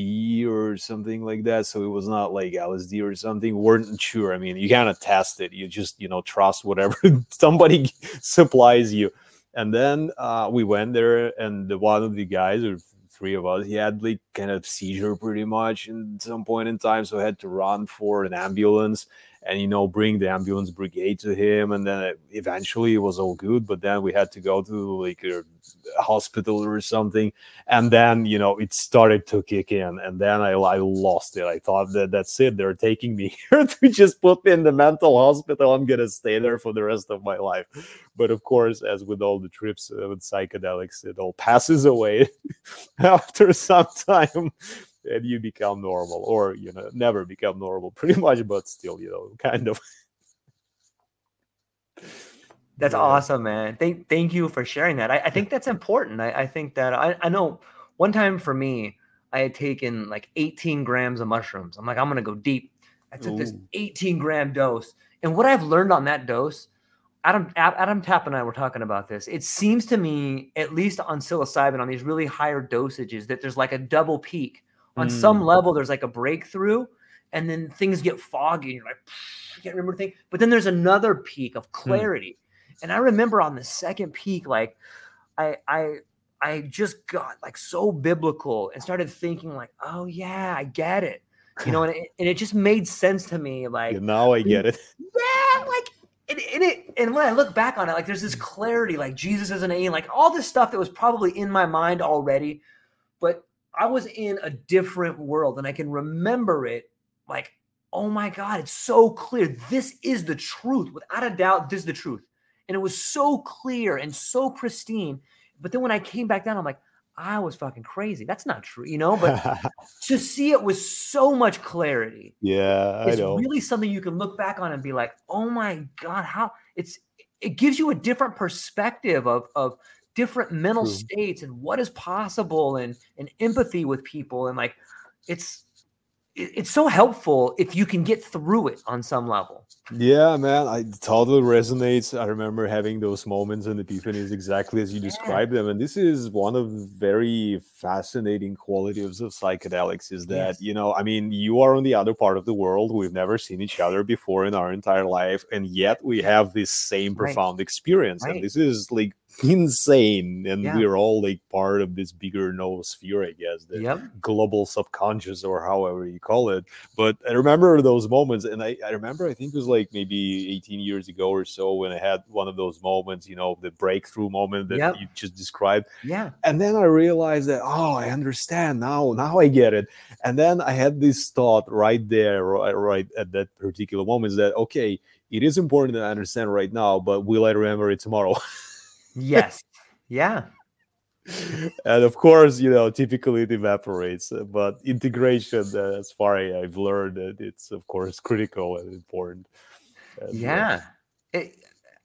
B or something like that. So it was not like L S D or something. We weren't sure. I mean, you cannot test it. You just, you know, trust whatever somebody supplies you. And then uh, we went there, and the, one of the guys, or three of us, he had like kind of seizure pretty much in some point in time. So I had to run for an ambulance and, you know, bring the ambulance brigade to him. And then it, eventually it was all good. But then we had to go to like a hospital or something. And then, you know, it started to kick in. And then I, I lost it. I thought that that's it. They're taking me here to just put me in the mental hospital. I'm going to stay there for the rest of my life. But of course, as with all the trips uh, with psychedelics, it all passes away after some time. And you become normal, or, you know, never become normal pretty much, but still, you know, kind of. That's Yeah. awesome, man. Thank thank you for sharing that. I, I think that's important. I, I think that I, I know one time for me, I had taken like eighteen grams of mushrooms. I'm like, I'm gonna go deep. I took this Ooh. eighteen gram dose. And what I've learned on that dose, Adam Adam Tapp and I were talking about this. It seems to me, at least on psilocybin, on these really higher dosages, that there's like a double peak. On some Mm. level, there's like a breakthrough, and then things get foggy, and you're like, I can't remember things. But then there's another peak of clarity. Mm. And I remember on the second peak, like I I I just got like so biblical and started thinking like, oh yeah, I get it. You know, and it, and it just made sense to me. Like, Yeah, now I get it. Yeah, like and, and it and when I look back on it, like there's this clarity, like Jesus is an alien, like all this stuff that was probably in my mind already, but I was in a different world and I can remember it like, oh my God, it's so clear. This is the truth. Without a doubt, this is the truth. And it was so clear and so pristine. But then when I came back down, I'm like, I was fucking crazy. That's not true, you know? But to see it with so much clarity. Yeah, It's I know. really something you can look back on and be like, oh my God, how it's, it gives you a different perspective of, of different mental True. states and what is possible and, and empathy with people. And like, it's, it, it's so helpful if you can get through it on some level. Yeah, man, I totally resonates. I remember having those moments and epiphanies exactly as you Yeah. described them. And this is one of the very fascinating qualities of psychedelics is that, Yes. you know, I mean, you are on the other part of the world. We've never seen each other before in our entire life. And yet we have this same Right. profound experience. Right. And this is like insane. And Yeah. we're all like part of this bigger noosphere, I guess, the Yep. global subconscious or however you call it. But I remember those moments. And I, I remember, I think it was like maybe eighteen years ago or so when I had one of those moments, you know, the breakthrough moment that Yep. you just described. Yeah. And then I realized that, oh, I understand now. Now I get it. And then I had this thought right there, right, right at that particular moment is that, okay, it is important that I understand right now, but will I remember it tomorrow? Yes. Yeah. And of course, you know, typically it evaporates, uh, but integration, uh, as far as I've learned, that it's of course critical and important. And, uh, Yeah. It,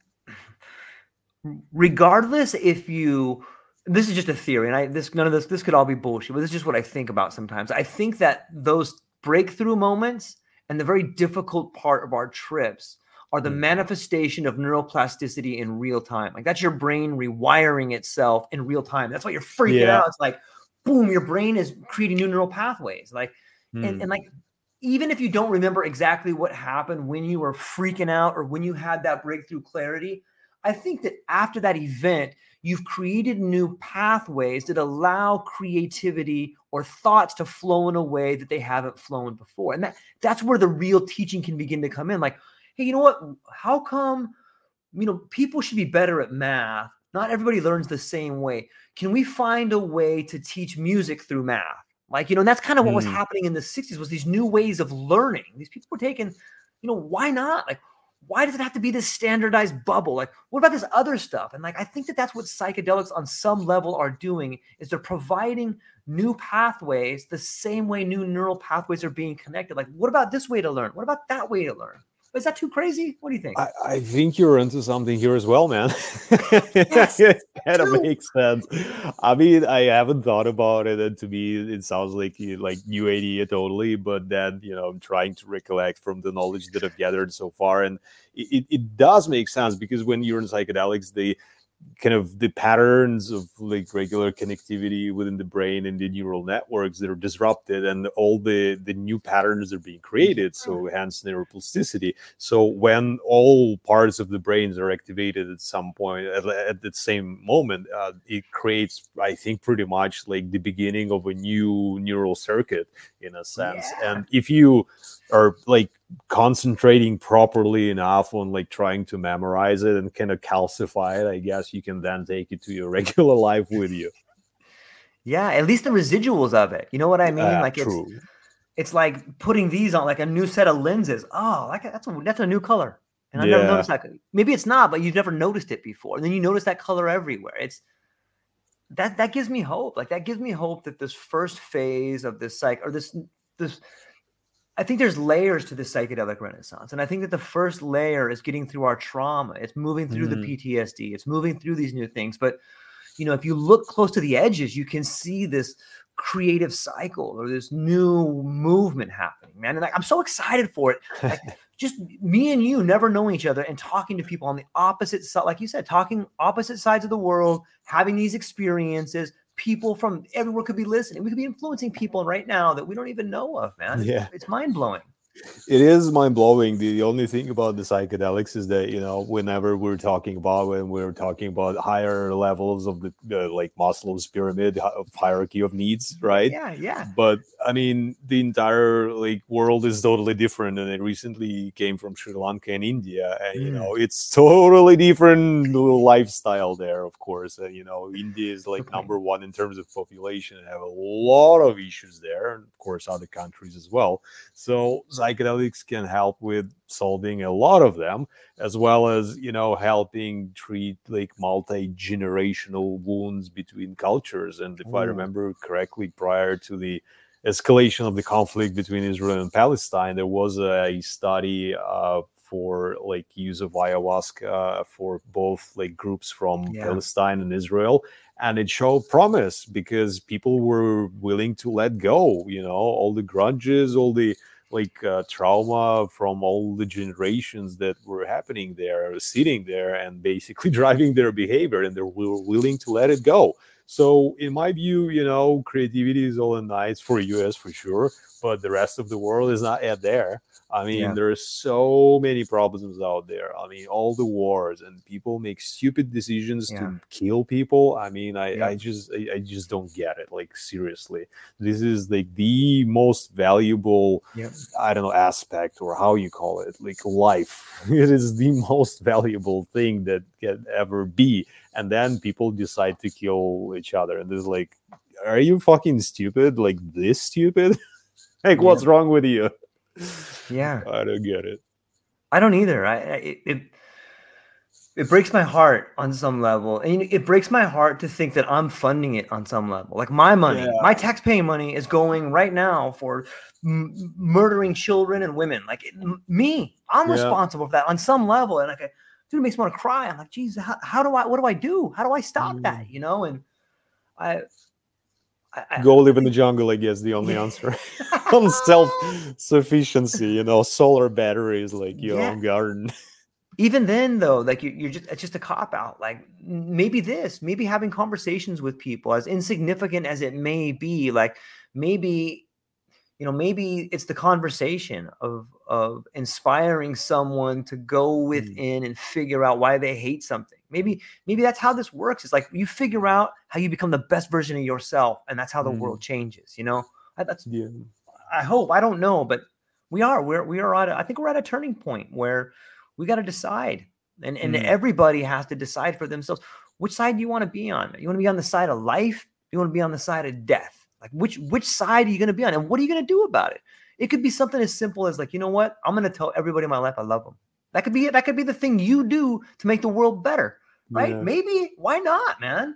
regardless if you, this is just a theory, and I this none of this this could all be bullshit, but this is just what I think about sometimes. I think that those breakthrough moments and the very difficult part of our trips are the Mm. manifestation of neuroplasticity in real time. Like that's your brain rewiring itself in real time. That's why you're freaking Yeah. out. It's like, boom, your brain is creating new neural pathways. Like, Mm. and, and like, even if you don't remember exactly what happened when you were freaking out or when you had that breakthrough clarity, I think that after that event, you've created new pathways that allow creativity or thoughts to flow in a way that they haven't flown before. And that, that's where the real teaching can begin to come in. Like, hey, you know what? How come, you know, people should be better at math? Not everybody learns the same way. Can we find a way to teach music through math? Like, you know, and that's kind of what was Mm. happening in the sixties was these new ways of learning. These people were taking, you know, why not? Like, why does it have to be this standardized bubble? Like, what about this other stuff? And like, I think that that's what psychedelics on some level are doing is they're providing new pathways the same way new neural pathways are being connected. Like, what about this way to learn? What about that way to learn? Is that too crazy? What do you think? I, I think you're into something here as well, man. Yes, It kind of too. makes sense. I mean, I haven't thought about it, and to me, it sounds like like new idea totally. But then, you know, I'm trying to recollect from the knowledge that I've gathered so far, and it, it, it does make sense because when you're in psychedelics, they kind of the patterns of like regular connectivity within the brain and the neural networks that are disrupted and all the the new patterns are being created, so hence neuroplasticity. So when all parts of the brains are activated at some point at, at the same moment, uh, it creates, I think, pretty much like the beginning of a new neural circuit in a sense. Yeah. And if you are like concentrating properly enough on like trying to memorize it and kind of calcify it, I guess you can then take it to your regular life with you. Yeah, at least the residuals of it. You know what I mean? Uh, like true. it's it's like putting these on like a new set of lenses. Oh, like that's a that's a new color. And I never Yeah. noticed that. Maybe it's not, but you've never noticed it before. And then you notice that color everywhere. It's that that gives me hope. Like that gives me hope that this first phase of this psych or this this I think there's layers to the psychedelic renaissance. And I think that the first layer is getting through our trauma. It's moving through Mhm. the P T S D. It's moving through these new things. But, you know, if you look close to the edges, you can see this creative cycle or this new movement happening, man. And like, I'm so excited for it. Like just me and you never knowing each other and talking to people on the opposite side, like you said, talking opposite sides of the world, having these experiences. People from everywhere could be listening. We could be influencing people right now that we don't even know of, man. Yeah. It's, it's mind blowing. It is mind blowing. The, the only thing about the psychedelics is that, you know, whenever we're talking about when we're talking about higher levels of the, the like Maslow's pyramid of hierarchy of needs, right? Yeah, yeah. But I mean, the entire like world is totally different, and it recently came from Sri Lanka and India, and you Mm. know, it's totally different lifestyle there. Of course, and you know, India is like Okay. number one in terms of population and have a lot of issues there, and of course, other countries as well. So psychedelics can help with solving a lot of them, as well as, you know, helping treat like multi-generational wounds between cultures. And if I Ooh. remember correctly, prior to the escalation of the conflict between Israel and Palestine, there was a study uh, for like use of ayahuasca for both like groups from Yeah. Palestine and Israel, and it showed promise because people were willing to let go, you know, all the grudges, all the like uh, trauma from all the generations that were happening there, sitting there and basically driving their behavior, and they were willing to let it go. So in my view, you know, creativity is all nice for U S for sure, but the rest of the world is not yet there. I mean, Yeah. there's so many problems out there. I mean, all the wars, and people make stupid decisions Yeah. to kill people. I mean, I, Yeah. I just I, I just don't get it. Like seriously, this is like the most valuable, Yep. I don't know, aspect or how you call it, like life. It is the most valuable thing that can ever be. And then people decide to kill each other, and it's like, are you fucking stupid? Like this stupid? Like Yeah. what's wrong with you? Yeah. I don't get it. I don't either. I, I it, it it breaks my heart on some level, and you know, it breaks my heart to think that I'm funding it on some level. Like my money, Yeah. my tax-paying money is going right now for m- murdering children and women. Like it, m- me, I'm Yeah. responsible for that on some level. And like, I, dude, it makes me want to cry. I'm like, geez, how, how do I? What do I do? How do I stop Mm. that? You know? And I, I, I Go live in the jungle, I guess, the only Yeah. answer. On self-sufficiency, you know, solar batteries, like your Yeah. own garden. Even then though, like you, you're just, it's just a cop out. Like maybe this, maybe having conversations with people, as insignificant as it may be, like maybe, you know, maybe it's the conversation of, of inspiring someone to go within and figure out why they hate something. Maybe, maybe that's how this works. It's like you figure out how you become the best version of yourself, and that's how the Mm. world changes, you know? That's, Yeah. I hope, I don't know, but we are, we're, we are at, a, I think we're at a turning point where we got to decide, and, and Mm. everybody has to decide for themselves. Which side do you want to be on? You want to be on the side of life? You want to be on the side of death? Like which, which side are you going to be on? And what are you going to do about it? It could be something as simple as like, you know what? I'm going to tell everybody in my life I love them. That could be it. That could be the thing you do to make the world better, right? Yeah. Maybe. Why not, man?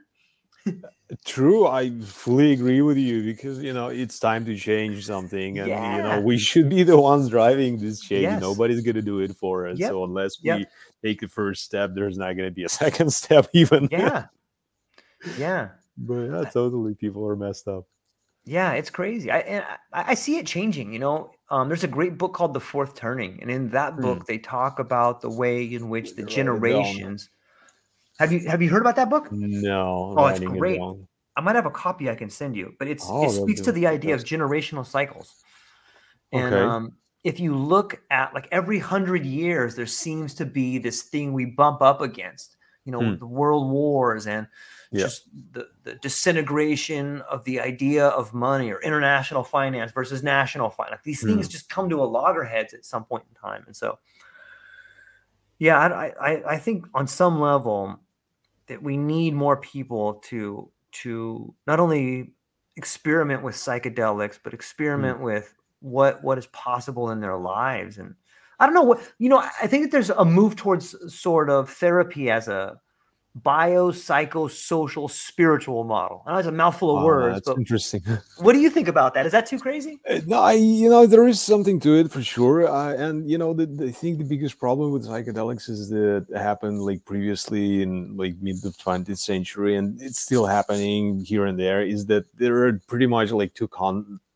True, I fully agree with you, because you know it's time to change something, and you know Yeah. we should be the ones driving this change. Yes. Nobody's gonna do it for us. Yep. So unless we Yep. take the first step, there's not gonna be a second step even. Yeah. Yeah. But yeah, totally, people are messed up. Yeah, it's crazy. I and I, I see it changing. You know, um, there's a great book called The Fourth Turning, and in that book Mm. they talk about the way in which the Write it down. generations. Have you have you heard about that book? No, Oh, it's writing it great. down. I might have a copy I can send you, but it's Oh, it that'd speaks be to the idea of fantastic. generational cycles. And Okay. um, if you look at like every hundred years, there seems to be this thing we bump up against. You know, Hmm. the world wars and Yeah. just the, the disintegration of the idea of money, or international finance versus national finance. Like these things Hmm. just come to a loggerheads at some point in time. And so, yeah, I, I, I think on some level that we need more people to to not only experiment with psychedelics, but Hmm. experiment with what what is possible in their lives. And I don't know what, you know, I think that there's a move towards sort of therapy as a biopsychosocial spiritual model. I know it's a mouthful of Ah, words, that's but interesting. what do you think about that? Is that too crazy? Uh, No, I, you know, there is something to it for sure. Uh, and, you know, the, the, I think the biggest problem with psychedelics is that it happened like previously in like mid of twentieth century, and it's still happening here and there, is that there are pretty much like two con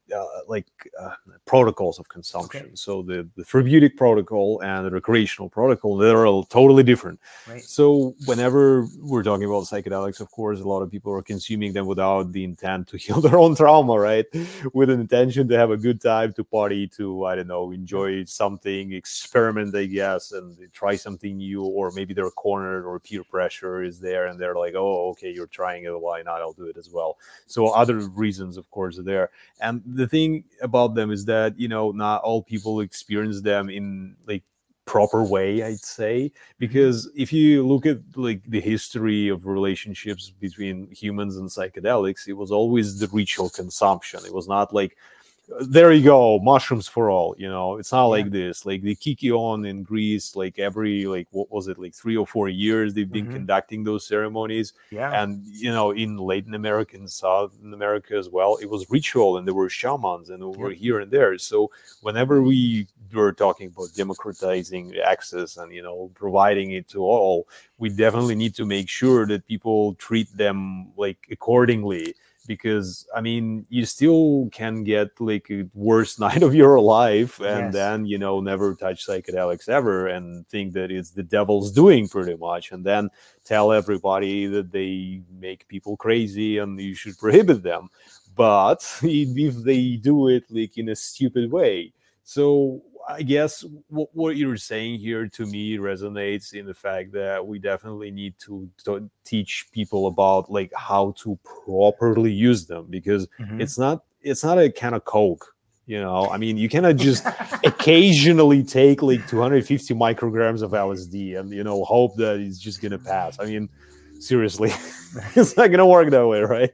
uh, like uh, protocols of consumption. Okay. So the, the therapeutic protocol and the recreational protocol, they're all totally different. Right. So whenever we're talking about psychedelics, of course, a lot of people are consuming them without the intent to heal their own trauma, right? With an intention to have a good time, to party, to, I don't know, enjoy something, experiment, I guess, and try something new, or maybe they're cornered or peer pressure is there and they're like, oh, okay, you're trying it, why not? I'll do it as well. So other reasons, of course, are there. And the thing about them is that, you know, not all people experience them in like proper way, I'd say, because if you look at like the history of relationships between humans and psychedelics, it was always the ritual consumption. It was not like, there you go, mushrooms for all, you know. It's not Yeah. like this. Like the Kikyon in Greece, like every, like, what was it, like three or four years they've been Mhm. conducting those ceremonies. Yeah. And, you know, in Latin America and Southern America as well, it was ritual, and there were shamans and over Yep. here and there. So whenever we were talking about democratizing access and, you know, providing it to all, we definitely need to make sure that people treat them like accordingly. Because, I mean, you still can get like a worst night of your life and Yes. then, you know, never touch psychedelics ever and think that it's the devil's doing pretty much. And then tell everybody that they make people crazy and you should prohibit them. But if they do it like in a stupid way. So I guess what, what you're saying here to me resonates in the fact that we definitely need to, to teach people about like how to properly use them, because Mhm. it's not it's not a kind of Coke, you know. I mean, you cannot just occasionally take like two hundred fifty micrograms of L S D and, you know, hope that it's just gonna pass. I mean, seriously, it's not gonna work that way, right?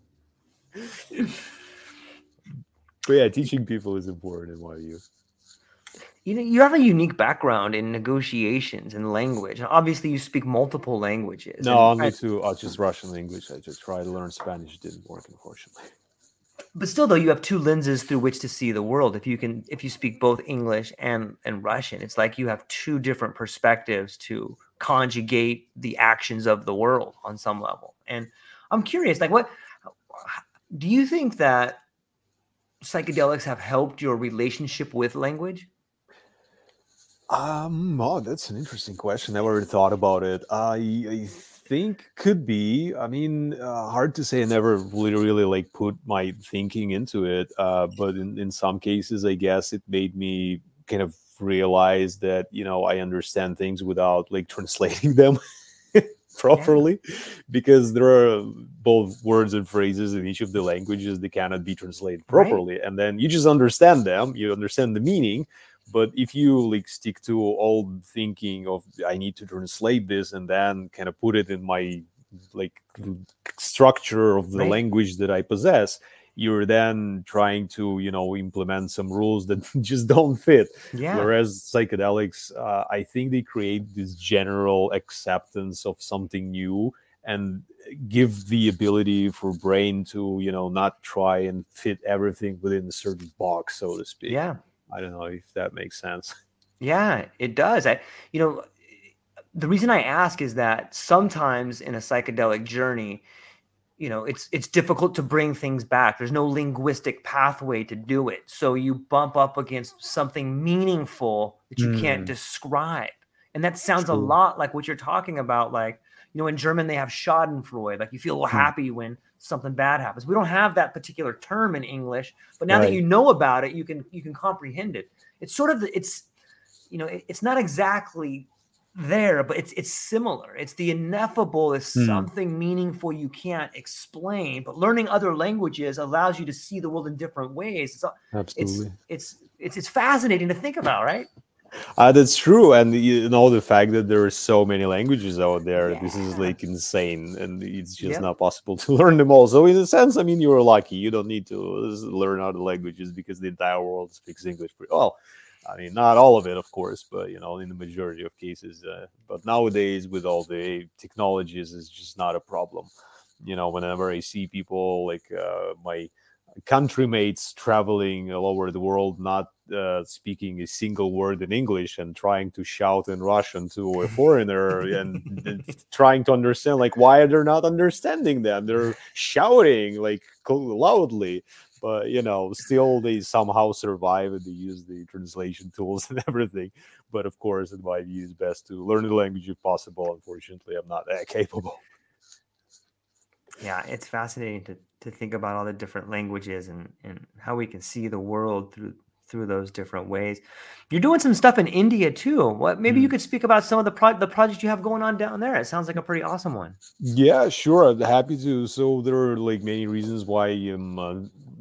But yeah, teaching people is important in my view. You know, you have a unique background in negotiations and language. And obviously, you speak multiple languages. No, and me I- too. Uh, just Russian English. I just tried to learn Spanish. It didn't work, unfortunately. but still, though, you have two lenses through which to see the world. If you can, if you speak both English and and Russian, it's like you have two different perspectives to conjugate the actions of the world on some level. And I'm curious, like, what do you think that psychedelics have helped your relationship with language? Um, oh, that's an interesting question. Never really thought about it. I, I think could be. I mean, uh, hard to say. I never really, really like put my thinking into it. Uh, but in, in some cases, I guess it made me kind of realize that, you know, I understand things without like translating them properly, because there are both words and phrases in each of the languages that cannot be translated Right. properly. And then you just understand them, you understand the meaning. But if you like stick to old thinking of I need to translate this and then kind of put it in my like structure of the Right. language that I possess, you're then trying to, you know, implement some rules that just don't fit. Yeah. Whereas psychedelics, uh, I think they create this general acceptance of something new and give the ability for brain to, you know, not try and fit everything within a certain box, so to speak. Yeah. I don't know if that makes sense. Yeah, it does. I, you know, the reason I ask is that sometimes in a psychedelic journey, you know, it's it's difficult to bring things back. There's no linguistic pathway to do it. So you bump up against something meaningful that you can't Mm. describe. And that sounds a True. lot like what you're talking about. Like, you know, in German, they have Schadenfreude. Like you feel Hmm. happy when something bad happens. We don't have that particular term in English, but now that Right. you know about it, you can you can comprehend it. It's sort of the, it's, you know, it- it's not exactly there, but it's it's similar. It's the ineffable is Hmm. something meaningful you can't explain, but learning other languages allows you to see the world in different ways. It's it's Absolutely. it's it's, it's fascinating to think about, right? Uh, that's true. And you know, the fact that there are so many languages out there, this is Yeah. like insane. And it's just Yep. not possible to learn them all. So in a sense, I mean, you're lucky. You don't need to learn other languages because the entire world speaks English pretty well. I mean, not all of it, of course, but, you know, in the majority of cases. Uh, but nowadays, with all the technologies, it's just not a problem. You know, whenever I see people like uh, my country mates traveling all over the world, not uh, speaking a single word in English and trying to shout in Russian to a foreigner and th- trying to understand, like, why are they not understanding them? They're shouting like cl- loudly. but you know, still they somehow survive and they use the translation tools and everything. But of course, in my view, it's best to learn the language if possible. Unfortunately, I'm not that capable. Yeah, it's fascinating to to think about all the different languages and and how we can see the world through through those different ways. You're doing some stuff in India too. What maybe you Mm. could speak about some of the pro- the projects you have going on down there. It sounds like a pretty awesome one. Yeah, sure. I'm happy to. So there are like many reasons why I'm uh,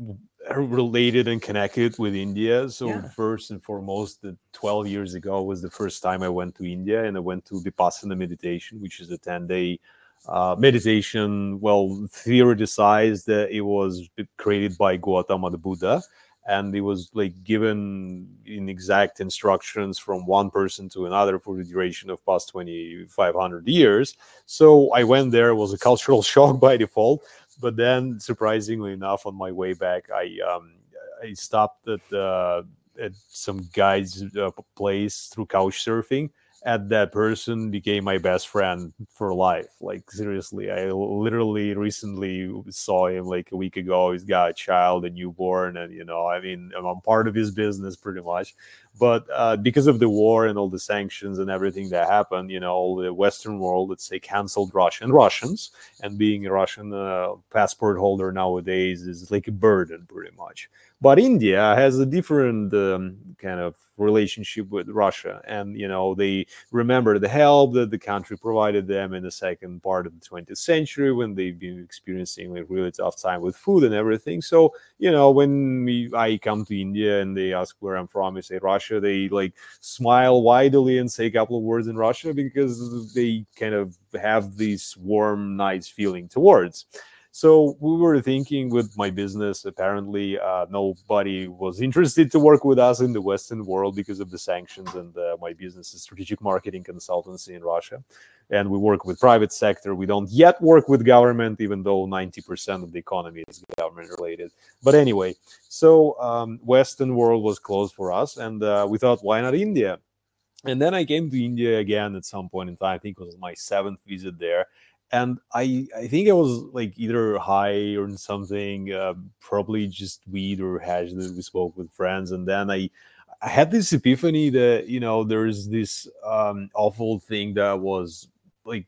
related and connected with India. So Yeah. first and foremost, the twelve years ago was the first time I went to India, and I went to Vipassana meditation, which is a ten day uh, meditation. Well, theoretized that it was created by Gautama the Buddha, and it was like given in exact instructions from one person to another for the duration of past twenty-five hundred years. So I went there. It was a cultural shock by default, but then surprisingly enough, on my way back, I um, I stopped at uh, at some guy's uh, place through couch surfing, and that person became my best friend for life. Like seriously, I literally recently saw him like a week ago. He's got a child, a newborn, and you know, I mean, I'm part of his business pretty much. But uh, because of the war and all the sanctions and everything that happened, you know, all the Western world, let's say, canceled Russia and Russians. And being a Russian uh, passport holder nowadays is like a burden, pretty much. But India has a different um, kind of relationship with Russia, and you know, they remember the help that the country provided them in the second part of the twentieth century when they've been experiencing like really tough time with food and everything. So you know, when we, I come to India and they ask where I'm from, I say Russia, they like smile widely and say a couple of words in Russia because they kind of have this warm, nice feeling towards. So we were thinking with my business, apparently uh, nobody was interested to work with us in the Western world because of the sanctions, and uh, my business is strategic marketing consultancy in Russia. And we work with private sector. We don't yet work with government, even though ninety percent of the economy is government related. But anyway, so um, Western world was closed for us, and uh, we thought, why not India? And then I came to India again at some point in time. I think it was my seventh visit there. And I, I think I was like either high or something, uh, probably just weed or hash that we spoke with friends. And then I, I had this epiphany that, you know, there's this um, awful thing that was like,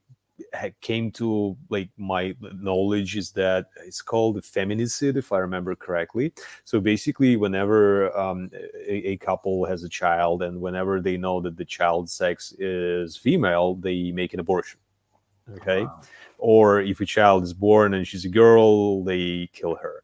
came to like my knowledge is that it's called feminicide, if I remember correctly. So basically, whenever um, a, a couple has a child, and whenever they know that the child's sex is female, they make an abortion. Okay. Wow. Or if a child is born and she's a girl, they kill her.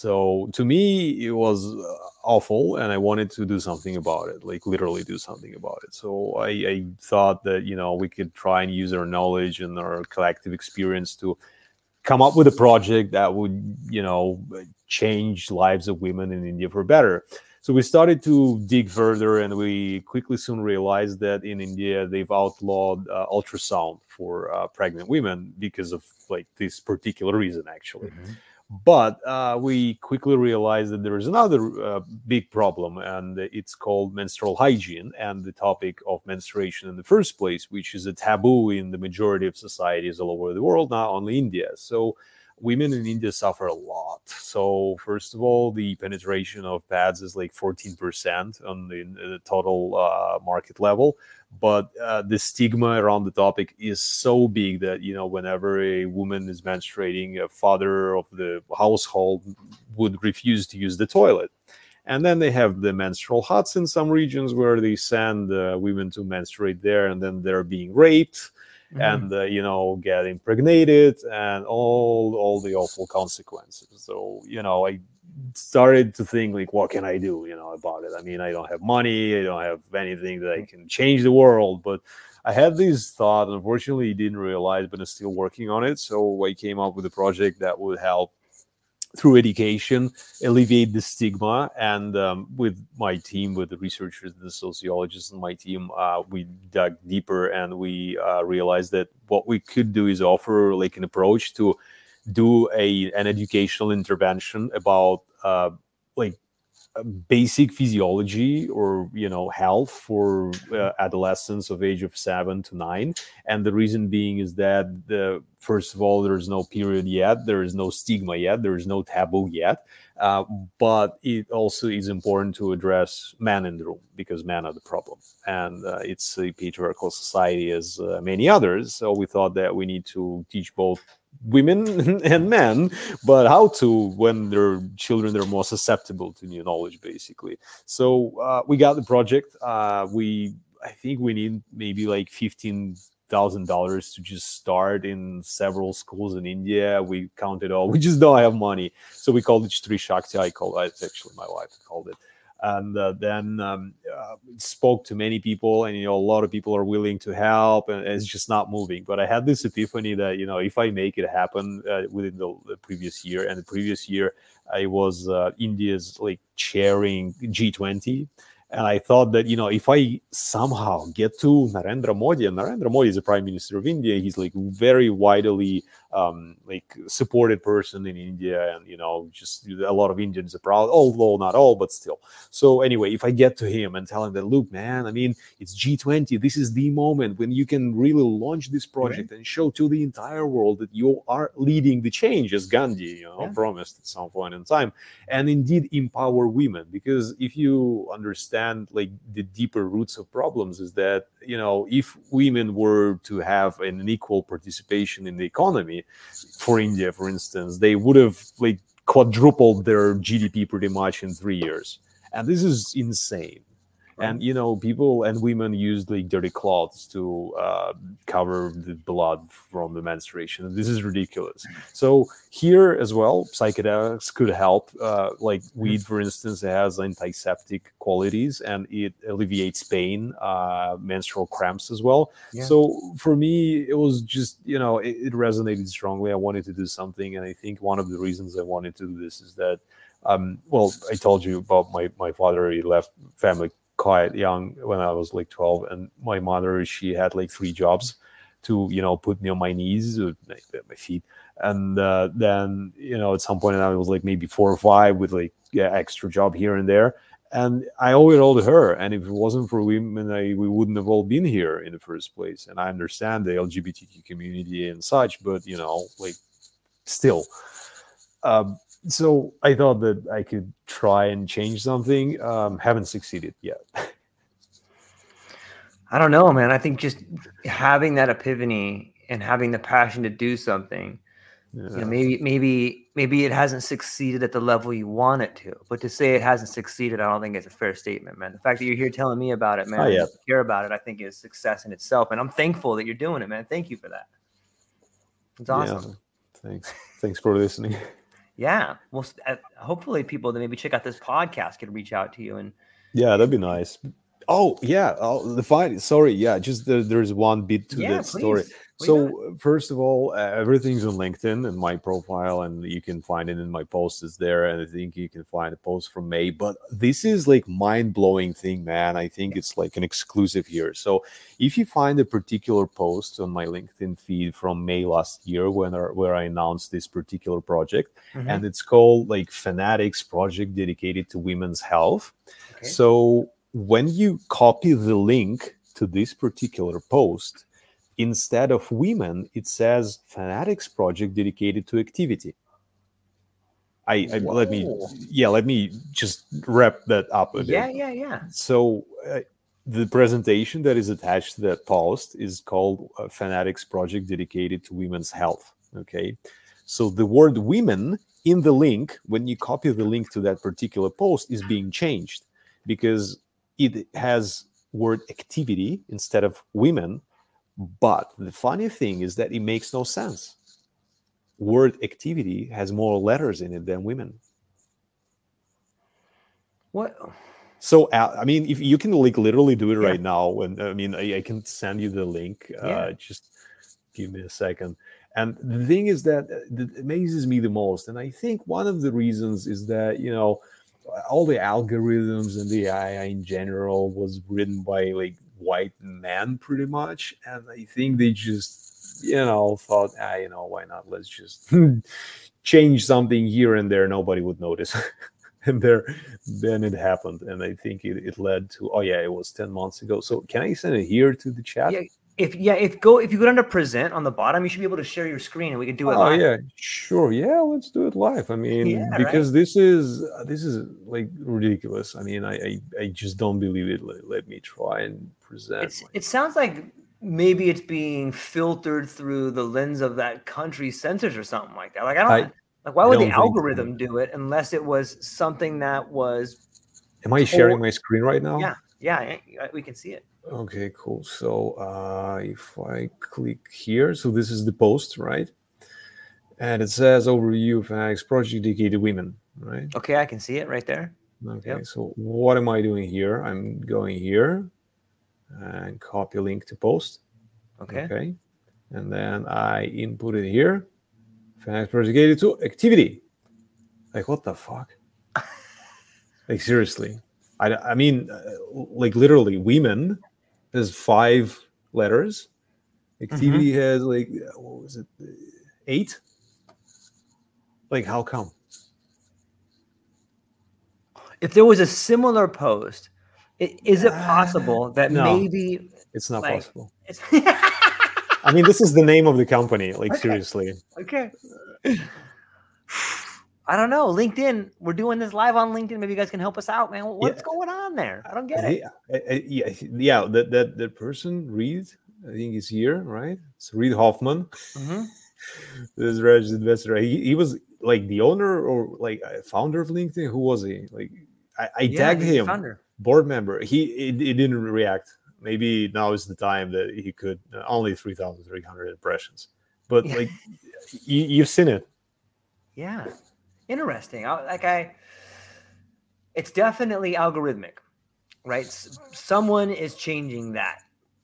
So to me, it was uh, awful, and I wanted to do something about it, like literally do something about it. So I, I thought that, you know, we could try and use our knowledge and our collective experience to come up with a project that would, you know, change lives of women in India for better. So we started to dig further, and we quickly soon realized that in India they've outlawed uh, ultrasound for uh, pregnant women because of like this particular reason, actually. Mm-hmm. But uh, we quickly realized that there is another uh, big problem, and it's called menstrual hygiene and the topic of menstruation in the first place, which is a taboo in the majority of societies all over the world, not only India. So women in India suffer a lot. So first of all, the penetration of pads is like fourteen percent on the, the total uh, market level. But uh, the stigma around the topic is so big that, you know, whenever a woman is menstruating, a father of the household would refuse to use the toilet. And then they have the menstrual huts in some regions where they send uh, women to menstruate there, and then they're being raped Mm-hmm. and uh, you know, get impregnated and all all the awful consequences. So, you know, I started to think like, what can I do, you know, about it? I mean, I don't have money, I don't have anything that I can change the world, but I had this thought. Unfortunately, didn't realize, but I'm still working on it. So I came up with a project that would help through education alleviate the stigma. And um, with my team, with the researchers, the sociologists in my team, uh, we dug deeper, and we uh, realized that what we could do is offer like an approach to do a an educational intervention about uh, like basic physiology or you know health for uh, adolescents of age of seven to nine. And the reason being is that the first of all, there is no period yet, there is no stigma yet, there is no taboo yet, uh, but it also is important to address men in the room, because men are the problem, and uh, it's a patriarchal society as uh, many others. So we thought that we need to teach both women and men, but how to when they're children, they're more susceptible to new knowledge, basically. So uh, we got the project. Uh, we I think we need maybe like fifteen thousand dollars to just start in several schools in India. We counted all. We just don't have money, so we called it Stri Shakti. I called it, actually my wife called it. And uh, then um, uh, spoke to many people, and you know a lot of people are willing to help, and it's just not moving. But I had this epiphany that you know if I make it happen uh, within the, the previous year, and the previous year I was uh, India's like chairing G twenty. And I thought that, you know, if I somehow get to Narendra Modi, and Narendra Modi is the Prime Minister of India, he's like very widely um, like supported person in India. And, you know, just a lot of Indians are proud, although not all, but still. So anyway, if I get to him and tell him that, look, man, I mean, it's G twenty. This is the moment when you can really launch this project, right, and show to the entire world that you are leading the change, as Gandhi, you know, yeah. promised at some point in time, and indeed empower women. Because if you understand like the deeper roots of problems is that, you know, if women were to have an equal participation in the economy for India, for instance, they would have like quadrupled their G D P pretty much in three years. And this is insane. And, you know, people and women use like dirty cloths to uh, cover the blood from the menstruation. This is ridiculous. So here as well, psychedelics could help. Uh, like weed, for instance, it has antiseptic qualities and it alleviates pain, uh, menstrual cramps as well. Yeah. So for me, it was just, you know, it, it resonated strongly. I wanted to do something. And I think one of the reasons I wanted to do this is that, um, well, I told you about my, my father. He left family quite young when I was like twelve, and my mother, she had like three jobs to, you know, put me on my knees, my feet, and uh, then, you know, at some point I was like maybe four or five with like yeah, extra job here and there, and I owe it all to her. And if it wasn't for women, I, we wouldn't have all been here in the first place. And I understand the L G B T Q community and such, but you know, like still. Um, So I thought that I could try and change something. Um, haven't succeeded yet. I don't know, man. I think just having that epiphany and having the passion to do something, yeah. you know, maybe, maybe, maybe it hasn't succeeded at the level you want it to. But to say it hasn't succeeded, I don't think it's a fair statement, man. The fact that you're here telling me about it, man, oh, yeah. and you care about it, I think is success in itself. And I'm thankful that you're doing it, man. Thank you for that. It's awesome. Yeah. Thanks. Thanks for listening. Yeah. Well, hopefully people that maybe check out this podcast can reach out to you. And yeah, that'd be nice. Oh, yeah. Oh, the fine. Sorry. Yeah. Just the, there's one bit to yeah, that please. story. Please so not. First of all, uh, everything's on LinkedIn and my profile, and you can find it in my posts is there. And I think you can find a post from May, but this is like mind blowing thing, man. I think it's like an exclusive here. So if you find a particular post on my LinkedIn feed from May last year, when I, where I announced this particular project, mm-hmm. and it's called like Fanatics Project dedicated to women's health. Okay. So when you copy the link to this particular post, instead of women, it says Fanatics Project dedicated to activity. I, I let me, yeah, let me just wrap that up a yeah, bit. Yeah, yeah, yeah. So uh, the presentation that is attached to that post is called uh, Fanatics Project dedicated to women's health. Okay. So the word women in the link, when you copy the link to that particular post, is being changed because it has word activity instead of women. But the funny thing is that it makes no sense. Word activity has more letters in it than women. What? So, I mean, if you can like literally do it yeah. right now, and I mean, I, I can send you the link. Yeah. Uh, just give me a second. And the thing is that that amazes me the most, and I think one of the reasons is that, you know, all the algorithms and the A I in general was written by like white men pretty much, and I think they just, you know, thought, ah, you know, why not, let's just change something here and there, nobody would notice. And there, then it happened, and I think it, it led to, oh yeah, it was ten months ago. So can I send it here to the chat? Yeah. If yeah, if go if you go down to present on the bottom, you should be able to share your screen and we can do it Oh live. yeah, sure. Yeah, let's do it live. I mean, Yeah, because right? this is this is like ridiculous. I mean, I I, I just don't believe it. Let, let me try and present. It's My... it sounds like maybe it's being filtered through the lens of that country's censors or something like that. Like I don't I, like why I would the don't think so. algorithm do it unless it was something that was Am I told... sharing my screen right now? Yeah, yeah, we can see it. Okay, cool. So uh, if I click here, so this is the post, right? And it says overview of Fanatics project dedicated to women, right? Okay, I can see it right there. Okay, Yep. so what am I doing here? I'm going here and copy link to post. Okay. Okay. And then I input it here. Fanatics project dedicated to activity. Like, what the fuck? Like, seriously. I, I mean, uh, like, literally, women has five letters. Activity mm-hmm. has, like, what was it? Eight? Like, how come? If there was a similar post, is it possible that no, maybe it's not like, possible? It's I mean, this is the name of the company. Like, okay. seriously. Okay. I don't know. LinkedIn, we're doing this live on LinkedIn. Maybe you guys can help us out, man. What's yeah. going on there? I don't get it. Yeah, yeah, yeah. That that that person, Reed, I think he's here, right? It's Reed Hoffman. Mm-hmm. This is registered investor. He, he was like the owner or like founder of LinkedIn. Who was he? Like I, I yeah, tagged him, founder. board member. He it, it didn't react. Maybe now is the time that he could. Uh, only three thousand three hundred impressions, but yeah. like you, you've seen it. Yeah, interesting. I, like I, it's definitely algorithmic, right? S- someone is changing that.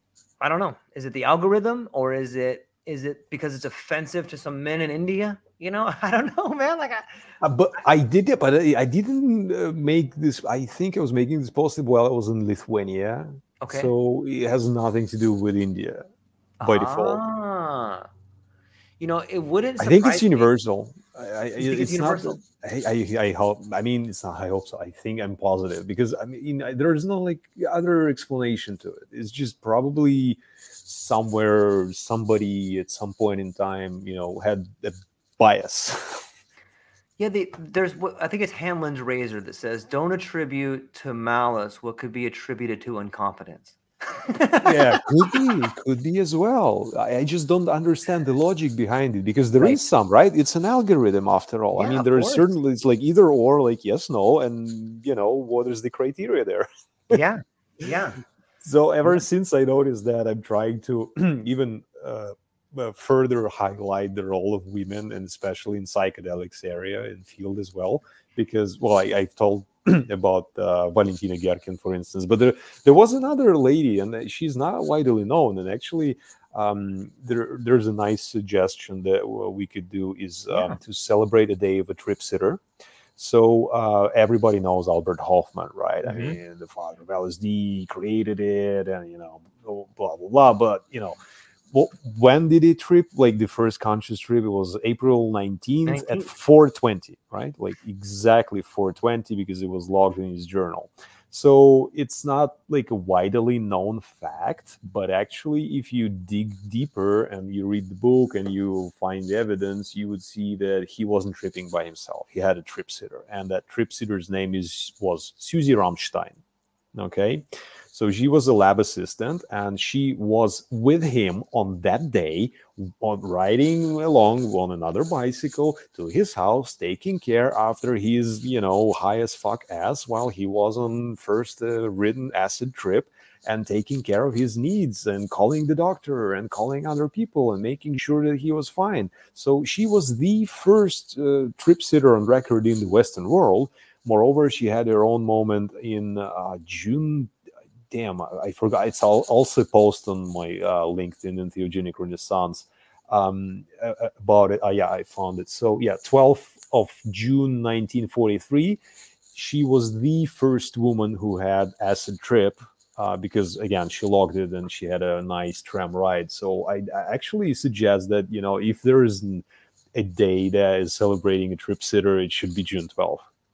I don't know. Is it the algorithm or is it is it because it's offensive to some men in India? You know, I don't know, man. Like, I, uh, but I did it, but I, I didn't uh, make this. I think I was making this post while I was in Lithuania. Okay. So it has nothing to do with India by ah. default. You know, it wouldn't. I think it's universal. I, I, you think it's, it's universal? Not, I, I, I hope. I mean, it's not. I hope so. I think I'm positive because I mean, there is no like other explanation to it. It's just probably somewhere somebody at some point in time, you know, had a bias. Yeah, they, there's what I think it's Hamlin's razor that says, "Don't attribute to malice what could be attributed to incompetence." Yeah, could be, could be as well. I, I just don't understand the logic behind it because there right. is some, right? It's an algorithm after all. Yeah, I mean, there is certainly it's like either or, like yes, no, and you know what is the criteria there? Yeah, yeah. So ever yeah. since I noticed that, I'm trying to even uh, uh, further highlight the role of women, and especially in psychedelics area and field as well, because well, I, I've told. about uh, Valentina Gerkin, for instance. But there, there was another lady, and she's not widely known. And actually, um, there, there's a nice suggestion that what we could do is um, yeah. to celebrate a day of a trip sitter. So uh, everybody knows Albert Hoffman, right? Mm-hmm. I mean, the father of L S D created it, and you know, blah blah blah. But you know. Well, when did he trip? Like the first conscious trip, it was April nineteenth at four twenty, right? Like exactly four twenty because it was logged in his journal. So it's not like a widely known fact, but actually if you dig deeper and you read the book and you find the evidence, you would see that he wasn't tripping by himself. He had a trip sitter, and that trip sitter's name is was Susie Rammstein. Okay. So she was a lab assistant, and she was with him on that day, on riding along on another bicycle to his house, taking care after his, you know, high as fuck ass while he was on first uh, ridden acid trip, and taking care of his needs and calling the doctor and calling other people and making sure that he was fine. So she was the first uh, trip sitter on record in the Western world. Moreover, she had her own moment in uh, June. Damn, I forgot. It's also posted on my uh, LinkedIn, Entheogenic Renaissance, um, about it. Uh, yeah, I found it. So yeah, twelfth of June, nineteen forty-three, she was the first woman who had acid trip uh, because again, she logged it and she had a nice tram ride. So I, I actually suggest that, you know, if there is a day that is celebrating a trip sitter, it should be June twelfth.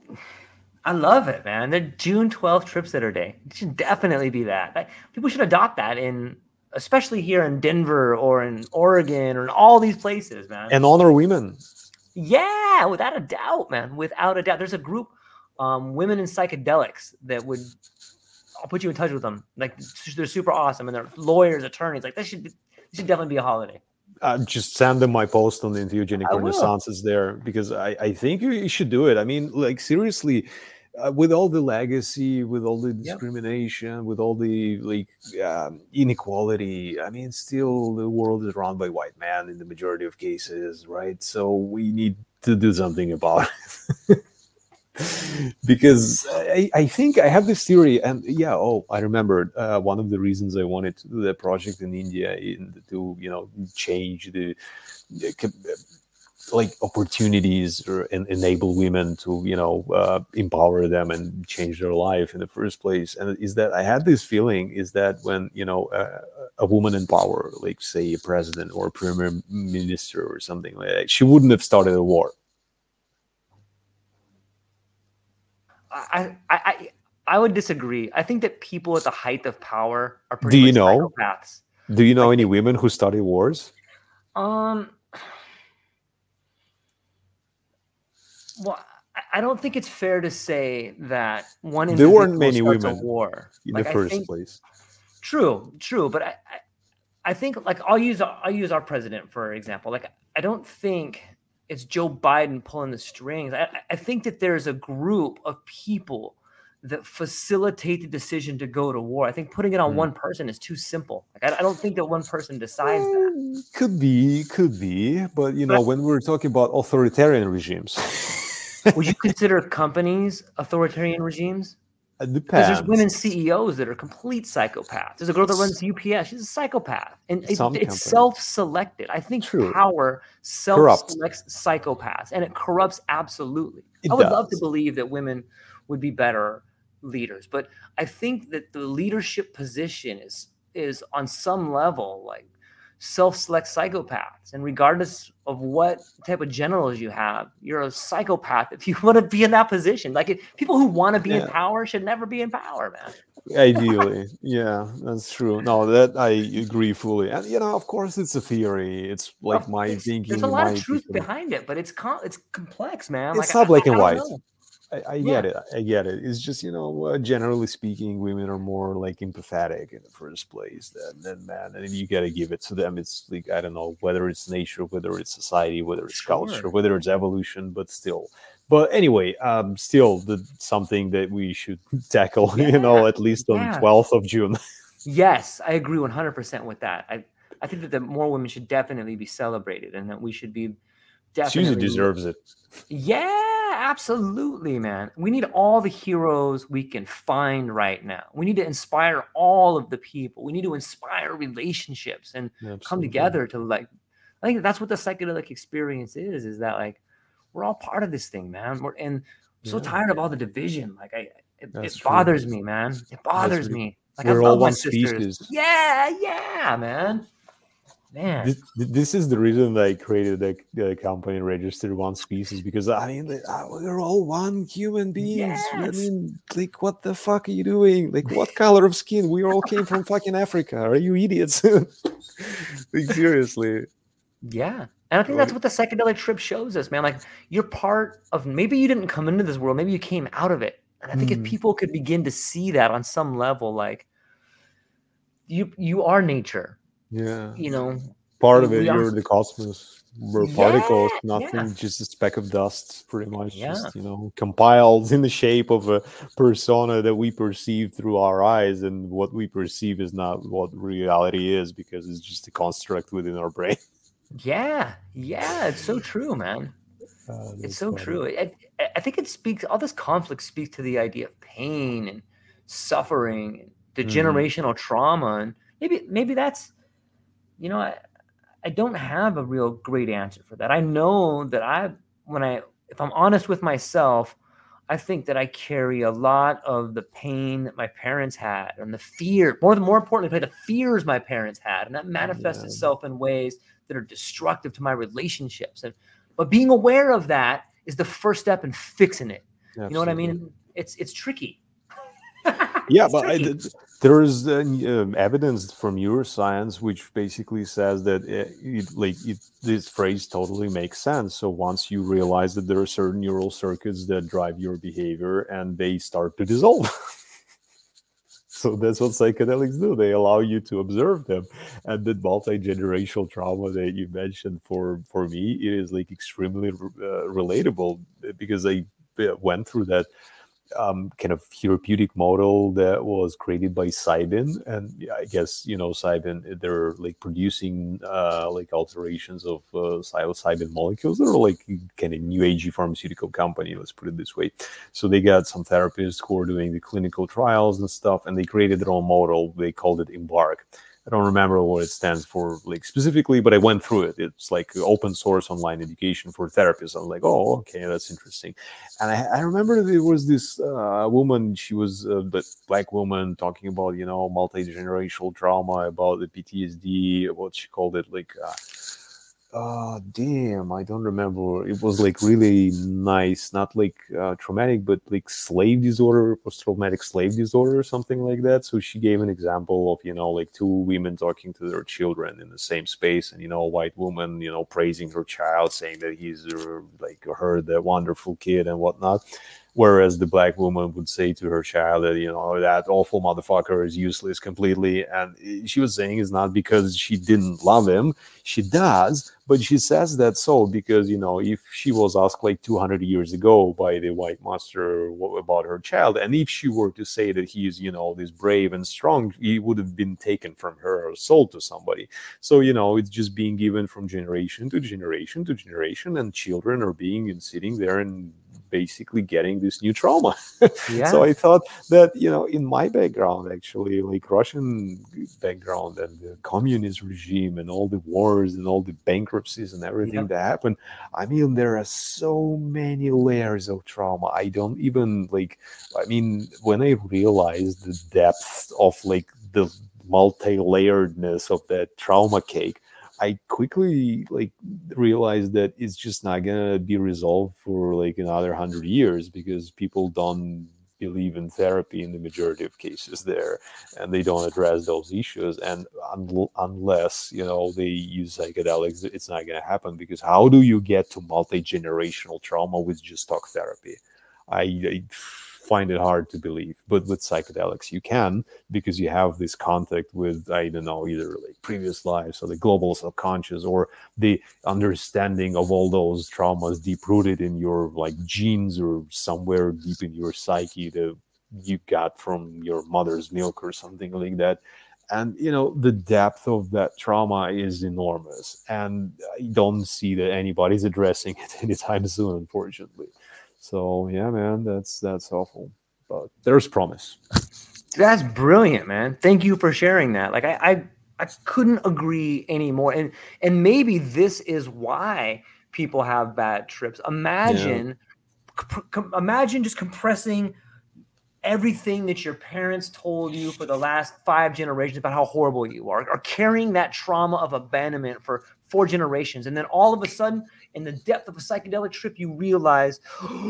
I love it, man. The June twelfth Trip Sitter Day. It should definitely be that. Like, people should adopt that in, especially here in Denver or in Oregon or in all these places, man. And honor women. Yeah, without a doubt, man. Without a doubt. There's a group, um, Women in Psychedelics, that would, I'll put you in touch with them. Like, they're super awesome, and they're lawyers, attorneys. Like, this should be, this should definitely be a holiday. Uh, just send them my post on the entheogenic renaissances there, because I, I think you, you should do it. I mean, like, seriously, uh, with all the legacy, with all the discrimination, yep. with all the like um, inequality, I mean, still the world is run by white men in the majority of cases, right? So we need to do something about it. Because I, I think I have this theory, and yeah, oh, I remembered uh, one of the reasons I wanted to do that project in India, in, to you know change the, the like opportunities or and enable women to you know uh, empower them and change their life in the first place. And is that I had this feeling is that when you know uh, a woman in power, like say a president or a premier minister or something like that, she wouldn't have started a war. I, I I would disagree. I think that people at the height of power are pretty Do you much know? psychopaths. Do you know like, any women who started wars? Um. Well, I don't think it's fair to say that one there weren't many starts women a war in like, the first think, place. True, true, but I, I, I think like I'll use I'll use our president for example. Like I don't think it's Joe Biden pulling the strings. I, I think that there's a group of people that facilitate the decision to go to war. I think putting it on mm. one person is too simple. Like I, I don't think that one person decides well, that. Could be, could be. But, you know, but, when we're talking about authoritarian regimes. Would you consider companies authoritarian regimes? It depends. Because there's women C E Os that are complete psychopaths. There's a girl that runs U P S. She's a psychopath. And it, it's self-selected. I think True. power self-selects psychopaths. And it corrupts absolutely. It I would does. love to believe that women would be better leaders. But I think that the leadership position is, is on some level like self-select psychopaths. And regardless of what type of generals you have, you're a psychopath if you want to be in that position. Like it, people who want to be yeah. in power should never be in power, man. Ideally. Yeah, that's true. No, that I agree fully. And, you know, of course it's a theory. It's like well, my it's, thinking. There's a lot my of truth thinking. behind it, but it's com- it's complex, man. It's like, not I, black I, and I white. Know. I, I get yeah. it. I get it. It's just, you know, uh, generally speaking, women are more like empathetic in the first place than, than men. And you got to give it to them. It's like, I don't know, whether it's nature, whether it's society, whether it's sure. culture, whether it's evolution, but still. But anyway, um, still the, something that we should tackle, yeah. you know, at least on yeah. twelfth of June. Yes, I agree one hundred percent with that. I, I think that the more women should definitely be celebrated and that we should be definitely. Susie deserves it. Yeah, absolutely, man. We need all the heroes we can find right now. We need to inspire all of the people. We need to inspire relationships and absolutely. come together to like, I think that's what the psychedelic experience is, is that like, we're all part of this thing, man. We're and I'm so yeah. tired of all the division. Like I, it, it bothers me, man. It bothers that's me. Like we're I love all one my sisters. species. Yeah, yeah, man. Man, this, this is the reason that I created the, the company Register One Species, because I mean we're all one human beings. Yes. I mean, like, what the fuck are you doing? Like, what color of skin? We all came from fucking Africa. Are you idiots? Like, seriously. Yeah. And I think that's what the psychedelic trip shows us, man. Like, you're part of, maybe you didn't come into this world, maybe you came out of it. And I think mm. if people could begin to see that on some level, like, you you are nature. Yeah. You know, part of it, you're are, the cosmos. We're yeah, particles, nothing, yeah. just a speck of dust, pretty much. Yeah. Just, you know, compiled in the shape of a persona that we perceive through our eyes, and what we perceive is not what reality is, because it's just a construct within our brain. Yeah, yeah, it's so true, man. Uh, it's so funny. true. I, I think it speaks, all this conflict speaks to the idea of pain and suffering and the mm. generational trauma. And maybe, maybe that's, you know, I, I don't have a real great answer for that. I know that I, when I, if I'm honest with myself, I think that I carry a lot of the pain that my parents had and the fear, more than more importantly, the fears my parents had. And that manifests yeah. itself in ways that are destructive to my relationships. And, but being aware of that is the first step in fixing it. You know what I Absolutely. mean? It's it's tricky. Yeah, It's but I, tricky. th- there is uh, um, evidence from neuroscience which basically says that it, it, like it, this phrase totally makes sense. So once you realize that there are certain neural circuits that drive your behavior, and they start to dissolve. So that's what psychedelics do. They allow you to observe them, and that multi-generational trauma that you mentioned, for for me, it is like extremely uh, relatable, because I uh, went through that um, kind of therapeutic model that was created by Cybin. And yeah, I guess, you know, Cybin, they're like producing uh, like alterations of uh, psilocybin molecules. They're like kind of new agey pharmaceutical company, let's put it this way. So they got some therapists who are doing the clinical trials and stuff, and they created their own model. They called it Embark. I don't remember what it stands for like specifically, but I went through it. It's like open source online education for therapists. I'm like, oh, okay, that's interesting. And I, I remember there was this uh, woman. She was a black woman talking about, you know, multi generational trauma, about the P T S D, what she called it, like. Uh, Oh damn, I don't remember. It was like really nice, not like uh, traumatic, but like slave disorder, post-traumatic slave disorder or something like that. So she gave an example of, you know, like two women talking to their children in the same space, and, you know, a white woman, you know, praising her child, saying that he's uh, like her, the wonderful kid and whatnot. Whereas the black woman would say to her child that, you know, that awful motherfucker is useless completely. And she was saying it's not because she didn't love him. She does, but she says that so because, you know, if she was asked like two hundred years ago by the white master about her child, and if she were to say that he's, you know, this brave and strong, he would have been taken from her or sold to somebody. So, you know, it's just being given from generation to generation to generation, and children are being and sitting there and basically getting this new trauma. So Yeah. I thought that, you know, in my background, actually, like Russian background and the communist regime and all the wars and all the bankruptcies and everything Yep. that happened, I mean, there are so many layers of trauma. I don't even like, I mean, when I realized the depth of like the multi-layeredness of that trauma cake, I quickly like realized that it's just not gonna be resolved for like another hundred years, because people don't believe in therapy in the majority of cases there, and they don't address those issues. And un- unless, you know, they use psychedelics, it's not gonna happen, because how do you get to multi-generational trauma with just talk therapy? I, I find it hard to believe, but with psychedelics you can, because you have this contact with, I don't know, either like previous lives or the global subconscious, or the understanding of all those traumas deep rooted in your like genes, or somewhere deep in your psyche that you got from your mother's milk or something like that. And, you know, the depth of that trauma is enormous, and I don't see that anybody's addressing it anytime soon, unfortunately. So yeah, man, that's that's awful, but there's promise. That's brilliant, man. Thank you for sharing that. Like I, I, I couldn't agree anymore. And and maybe this is why people have bad trips. Yeah. Imagine, comp- com- imagine just compressing everything that your parents told you for the last five generations about how horrible you are, or carrying that trauma of abandonment for four generations. And then all of a sudden, in the depth of a psychedelic trip, you realize,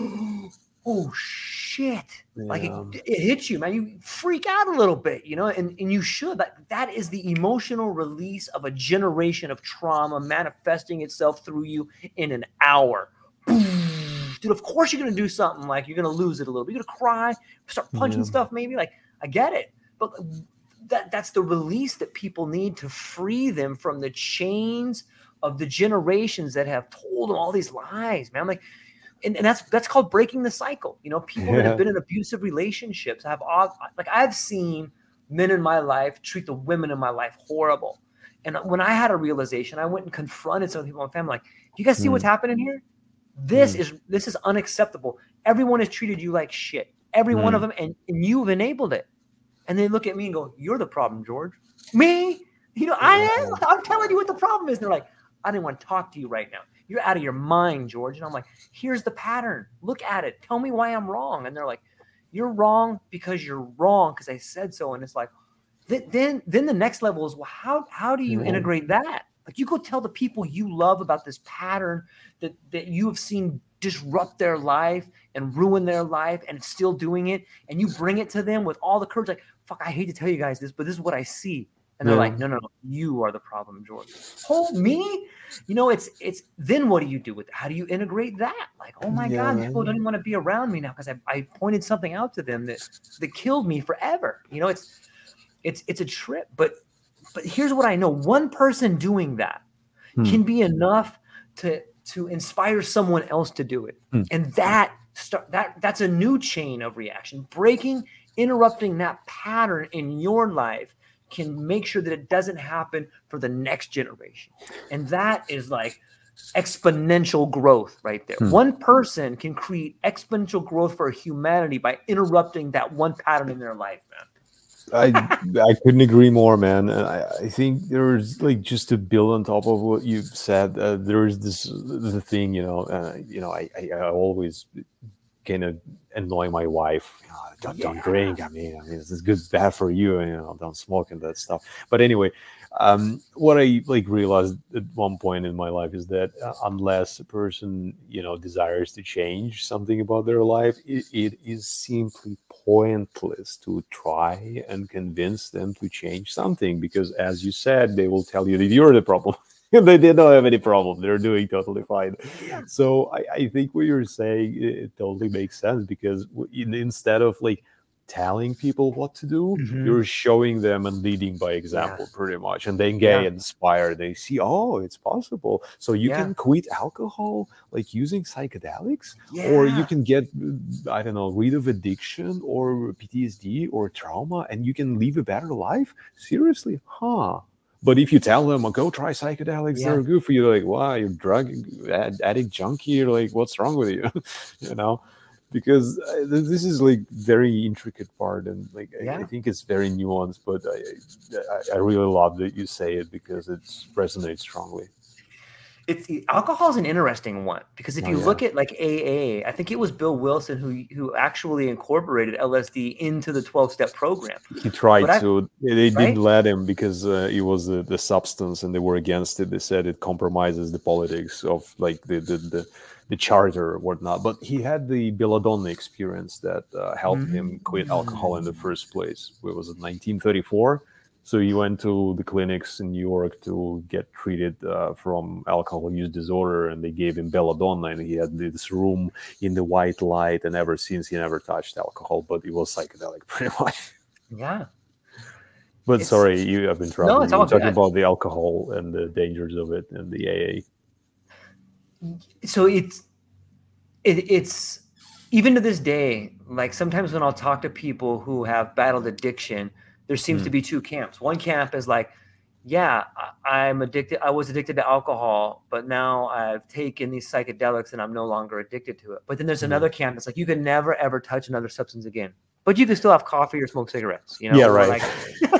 oh shit. Like it, Yeah. it hits you, man. You freak out a little bit, you know, and, and you should. Like that is the emotional release of a generation of trauma manifesting itself through you in an hour. Dude, of course you're gonna do something like you're gonna lose it a little bit. You're gonna cry, start punching Yeah. stuff, maybe. Like I get it, but that that's the release that people need to free them from the chains of the generations that have told them all these lies, man. Like, and, and that's that's called breaking the cycle. You know, people that have Yeah. been in abusive relationships have all like I've seen men in my life treat the women in my life horrible. And when I had a realization, I went and confronted some people in my family, like, do you guys see what's Mm. happening here? This Mm. is this is unacceptable. Everyone has treated you like shit. Every one of Mm. them, and, and you've enabled it. And they look at me and go, "You're the problem, George." Me? You know, I Yeah. am. I'm telling you what the problem is. And they're like, "I didn't want to talk to you right now. You're out of your mind, George." And I'm like, "Here's the pattern. Look at it. Tell me why I'm wrong." And they're like, "You're wrong because you're wrong because I said so." And it's like, then then the next level is, well, how how do you Yeah. integrate that? Like you go tell the people you love about this pattern that that you have seen disrupt their life and ruin their life and it's still doing it, and you bring it to them with all the courage, like, fuck, I hate to tell you guys this, but this is what I see. And they're Yeah. like, no, no, no, you are the problem, Jordan. Oh, me? You know, it's, it's, then what do you do with it? How do you integrate that? Like, oh my Yeah, God, man. people don't even want to be around me now because I, I pointed something out to them that, that killed me forever. You know, it's, it's, it's a trip, but, but here's what I know. One person doing that Hmm. can be enough to, to inspire someone else to do it. Hmm. And that start, that, that's a new chain of reaction. Breaking, interrupting that pattern in your life can make sure that it doesn't happen for the next generation. And that is like exponential growth right there. Hmm. One person can create exponential growth for humanity by interrupting that one pattern in their life, man. I I couldn't agree more, man. And I, I think there's like, just to build on top of what you said, uh, there's this the thing, you know, uh, you know, I, I, I always kind of annoy my wife. You know, don't, Yeah. don't drink. I mean, I mean, this is good, bad for you. You know, don't smoke and that stuff. But anyway, um, what I like realized at one point in my life is that uh, unless a person, you know, desires to change something about their life, it, it is simply pointless to try and convince them to change something, because, as you said, they will tell you that you're the problem. They did not have any problem. They're doing totally fine. Yeah. So I, I think what you're saying, it, it totally makes sense, because in, instead of like telling people what to do, Mhm. you're showing them and leading by example, Yeah. pretty much. And they get Yeah. inspired. They see, oh, it's possible. So you Yeah. can quit alcohol, like using psychedelics, or you Yeah. can get, I don't know, rid of addiction or P T S D or trauma, and you can live a better life. Seriously, huh? But if you tell them, oh, go try psychedelics, Yeah. they're good for you. Like, wow, you're drug ad- addict junkie. You're like, what's wrong with you? You know, because uh, this is like very intricate part, and like I, Yeah. I think it's very nuanced. But I, I I really love that you say it, because it resonates strongly. It's alcohol is an interesting one, because if Oh, you yeah. look at like A A, I think it was Bill Wilson who who actually incorporated L S D into the twelve-step program. He tried But I- to. They right? didn't let him, because uh, it was the, the substance, and they were against it. They said it compromises the politics of like the the the, the charter or whatnot. But he had the belladonna experience that uh, helped him quit alcohol in the first place. What was it, nineteen thirty-four? So he went to the clinics in New York to get treated uh, from alcohol use disorder, and they gave him belladonna, and he had this room in the white light. And ever since, he never touched alcohol, but it was psychedelic, pretty much. Yeah. But It's- sorry, you have been No, trouble. it's You were all talking good. about the alcohol and the dangers of it and the A A. So it's it, it's even to this day, like sometimes when I'll talk to people who have battled addiction, there seems Mm. to be two camps. One camp is like, yeah, I, I'm addicted. I was addicted to alcohol, but now I've taken these psychedelics and I'm no longer addicted to it. But then there's Mhm. another camp that's like, you can never ever touch another substance again, but you can still have coffee or smoke cigarettes. You know? Yeah, Or right. like-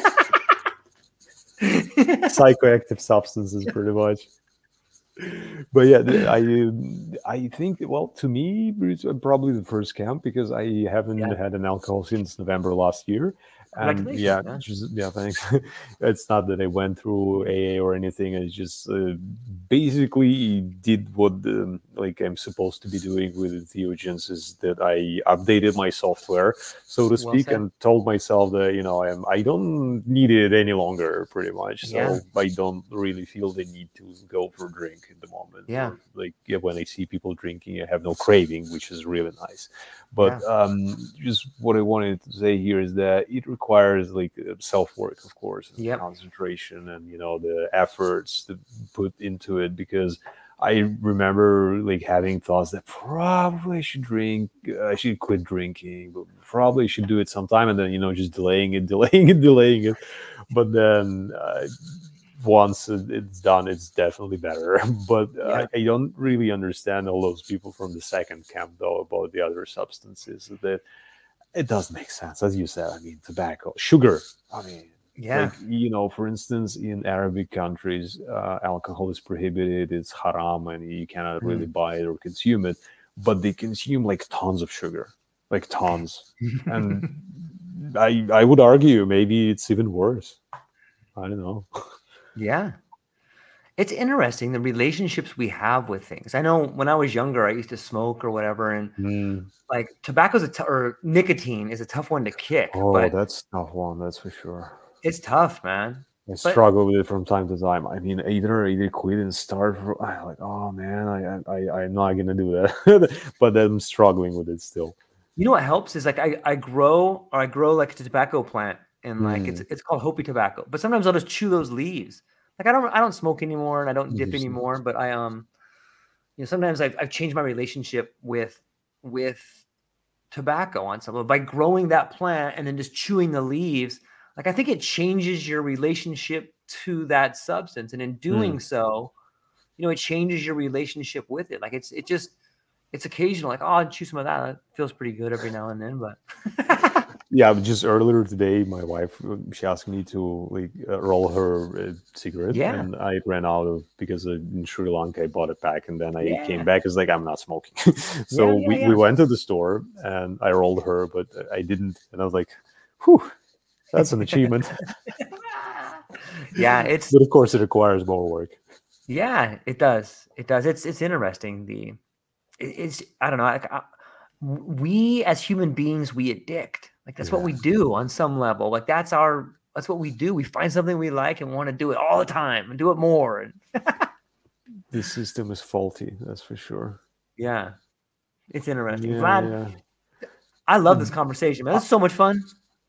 Psychoactive substances, pretty much. But yeah, the- I I think, well, to me, it's probably the first camp, because I haven't Yeah. had an alcohol since November last year. And Congratulations, yeah, man. just yeah, thanks. It's not that I went through A A or anything. I just uh, basically did what um, like I'm supposed to be doing with entheogens, is that I updated my software, so to Well speak, said. and told myself that, you know, I am I don't need it any longer, pretty much. So Yeah. I don't really feel the need to go for a drink at the moment. Yeah. Or, like, yeah, when I see people drinking, I have no craving, which is really nice. But um, just what I wanted to say here is that it requires like self work, of course, and Yep. concentration, and, you know, the efforts to put into it. Because I remember like having thoughts that probably I should drink, uh, I should quit drinking, but probably should do it sometime, and then, you know, just delaying it, delaying it, delaying it. But then uh, once it's done, it's definitely better. But uh, Yeah. I, I don't really understand all those people from the second camp, though, about the other substances. That it does make sense, as you said. I mean, tobacco, sugar. I mean, Yeah. like, you know, for instance, in Arabic countries, uh, alcohol is prohibited. It's haram, and you cannot really buy it or consume it. But they consume like tons of sugar, like tons. And I, I would argue maybe it's even worse. I don't know. Yeah. It's interesting the relationships we have with things. I know when I was younger, I used to smoke or whatever, and Mm. like tobacco's a t- or nicotine is a tough one to kick, Oh, but that's tough one. That's for sure. it's tough, man. I But struggle with it from time to time. I mean, either either quit and start. For, I like, oh man, I I I'm not gonna do that. But I'm struggling with it still. you know what helps is like I, I grow or I grow like a tobacco plant and like it's Mm, it's called Hopi tobacco. But sometimes I'll just chew those leaves. Like I don't I don't smoke anymore and I don't dip interesting. anymore. But I um you know sometimes I've I've changed my relationship with with tobacco on some level by growing that plant and then just chewing the leaves. Like I think it changes your relationship to that substance, and in doing Mm. so, you know, it changes your relationship with it. Like it's it just it's occasional, like, oh, I'll chew some of that. It feels pretty good every now and then, but Yeah, but just earlier today, my wife uh, she asked me to like uh, roll her uh, cigarette, yeah, and I ran out of because uh, in Sri Lanka I bought it back, and then I came yeah, back. It's like I'm not smoking, yeah, so yeah, we, yeah. we went to the store and I rolled her, but I didn't, and I was like, "Whew, that's an achievement." Yeah, it's But of course, it requires more work. yeah, it does. It does. It's it's interesting. The it, it's I don't know. Like, I, we as human beings, we addict. Like that's what Yeah, we do on some level. Like that's our that's what we do. We find something we like and want to do it all the time and do it more. And the system is faulty. That's for sure. yeah, it's interesting. Yeah, Vlad, yeah. I love this Mm, conversation, man. uh, This is so much fun.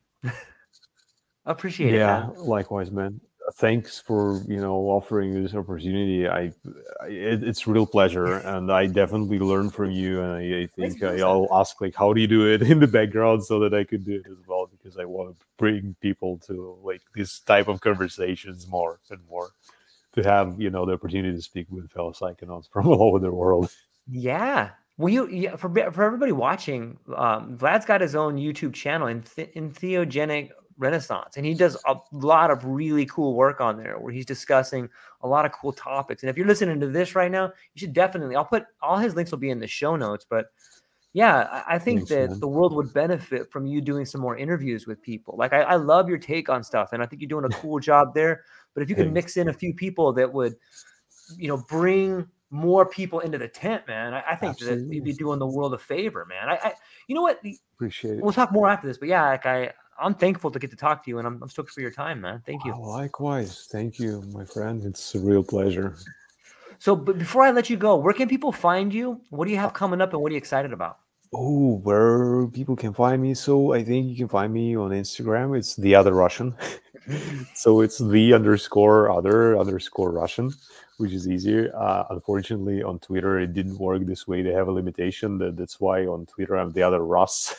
I appreciate it, Yeah, man. likewise, man. Thanks for you know offering this opportunity. I, I it, it's a real pleasure, and I definitely learn from you. And I, I Vice think I, versa. I'll ask like, how do you do it in the background so that I could do it as well? Because I want to bring people to like this type of conversations more and more to have you know the opportunity to speak with fellow psychonauts from all over the world. Yeah. Well, you yeah, for for everybody watching, um, Vlad's got his own YouTube channel in th- in Theogenic Renaissance, and he does a lot of really cool work on there, where he's discussing a lot of cool topics. And if you're listening to this right now, you should definitely. I'll put all his links will be in the show notes. But yeah, I, I think Thanks, that man. the world would benefit from you doing some more interviews with people. Like I, I love your take on stuff, and I think you're doing a cool job there. But if you could Thanks. mix in a few people that would you know, bring more people into the tent, man. I, I think that you'd Absolutely be doing the world a favor, man. I, I you know what? appreciate it. We'll talk more after this, but yeah, like I, I'm thankful to get to talk to you, and I'm, I'm stoked for your time, man. Thank you. Oh, likewise. Thank you, my friend. It's a real pleasure. So, but before I let you go, where can people find you? What do you have coming up, and what are you excited about? Oh, where people can find me. So I think you can find me on Instagram. It's the other Russian. So it's the underscore other underscore Russian, which is easier. Uh, unfortunately, on Twitter, it didn't work this way. They have a limitation. That, that's why on Twitter, I'm the other Russ.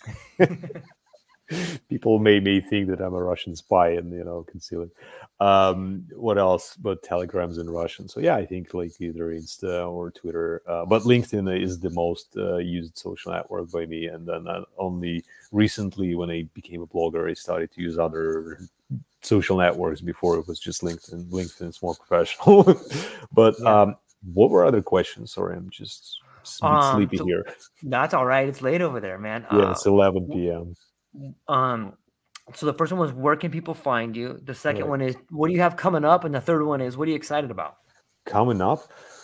People may may think that I'm a Russian spy and you know conceal it. Um, what else? But Telegram's in Russian. So yeah, I think like either Insta or Twitter. Uh, but LinkedIn is the most uh, used social network by me. And then uh, only recently, when I became a blogger, I started to use other social networks. Before it was just LinkedIn. LinkedIn is more professional. But Yeah. um, what were other questions? Sorry, I'm just a bit Um. sleepy So here. that's all right. It's late over there, man. Yeah, Uh. it's eleven p.m. Um. So the first one was where can people find you? The second Right. one is what do you have coming up, and the third one is what are you excited about? Coming up,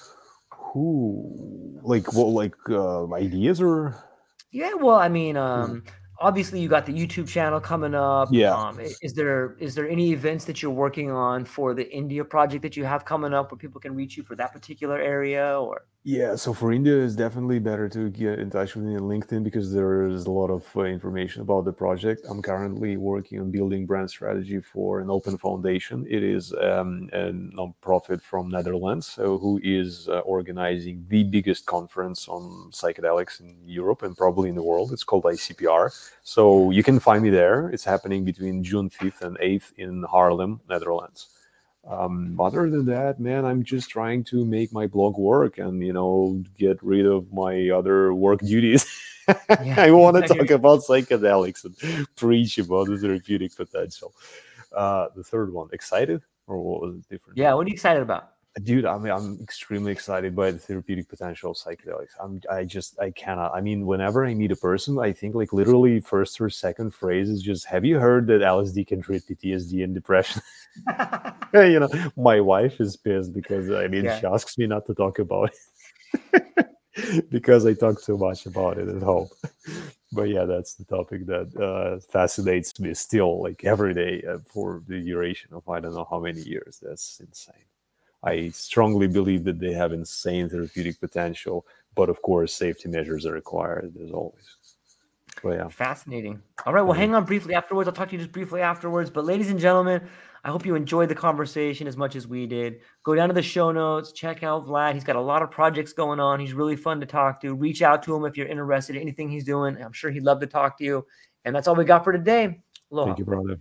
who like what like uh, ideas or Yeah, well, I mean, hmm. um, obviously you got the YouTube channel coming up. Yeah. Um, i- is there is there any events that you're working on for the India project that you have coming up where people can reach you for that particular area? Or Yeah, so for India, it's definitely better to get in touch with me on LinkedIn because there is a lot of uh, information about the project. I'm currently working on building brand strategy for an open foundation. It is um, a nonprofit from Netherlands, so who is uh, organizing the biggest conference on psychedelics in Europe and probably in the world. It's called I C P R. So you can find me there. It's happening between June fifth and eighth in Haarlem, Netherlands. Um, other than that, man, I'm just trying to make my blog work and you know get rid of my other work duties. yeah, I want to I hear talk you. about psychedelics and preach about the therapeutic potential. Uh, the third one, excited or what was it different? Yeah, what are you excited about? Dude, I mean, I'm extremely excited by the therapeutic potential of psychedelics. I'm, I just, I cannot. I mean, whenever I meet a person, I think like literally first or second phrase is just, "Have you heard that L S D can treat P T S D and depression?" You know, my wife is pissed because I mean, Yeah. she asks me not to talk about it because I talk so much about it at home. But yeah, that's the topic that uh, fascinates me still, like every day uh, for the duration of I don't know how many years. That's insane. I strongly believe that they have insane therapeutic potential, but of course, safety measures are required as always. But yeah, Fascinating. All right, well, yeah. hang on briefly afterwards. I'll talk to you just briefly afterwards. But ladies and gentlemen, I hope you enjoyed the conversation as much as we did. Go down to the show notes, check out Vlad. He's got a lot of projects going on. He's really fun to talk to. Reach out to him if you're interested in anything he's doing. I'm sure he'd love to talk to you. And that's all we got for today. Aloha. Thank you, brother.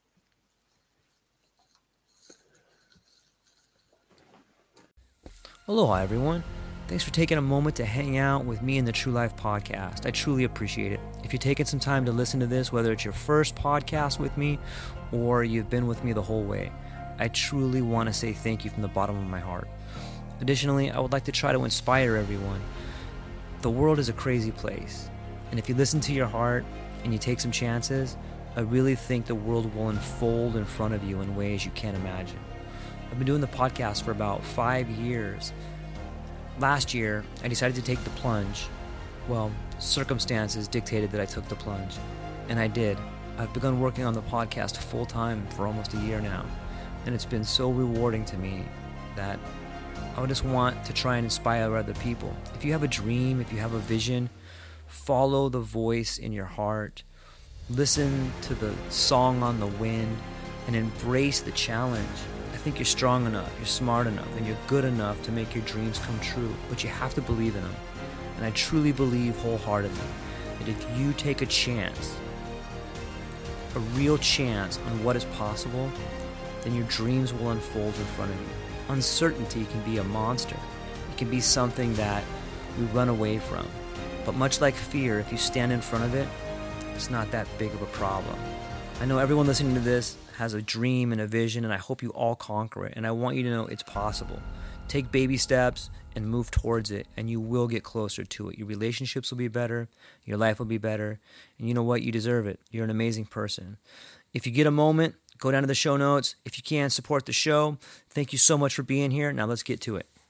Aloha, everyone. Thanks for taking a moment to hang out with me in the True Life Podcast. I truly appreciate it. If you're taking some time to listen to this, whether it's your first podcast with me or you've been with me the whole way, I truly want to say thank you from the bottom of my heart. Additionally, I would like to try to inspire everyone. The world is a crazy place, and if you listen to your heart and you take some chances, I really think the world will unfold in front of you in ways you can't imagine. I've been doing the podcast for about five years. Last year, I decided to take the plunge. Well, circumstances dictated that I took the plunge, and I did. I've begun working on the podcast full-time for almost a year now, and it's been so rewarding to me that I just want to try and inspire other people. If you have a dream, if you have a vision, follow the voice in your heart, listen to the song on the wind, and embrace the challenge. I think you're strong enough, you're smart enough, and you're good enough to make your dreams come true, but you have to believe in them. And I truly believe wholeheartedly that if you take a chance, a real chance on what is possible, then your dreams will unfold in front of you. Uncertainty can be a monster. It can be something that we run away from. But much like fear, if you stand in front of it, it's not that big of a problem. I know everyone listening to this has a dream and a vision, and I hope you all conquer it. And I want you to know it's possible. Take baby steps and move towards it, and you will get closer to it. Your relationships will be better. Your life will be better. And you know what? You deserve it. You're an amazing person. If you get a moment, go down to the show notes. If you can, support the show. Thank you so much for being here. Now let's get to it.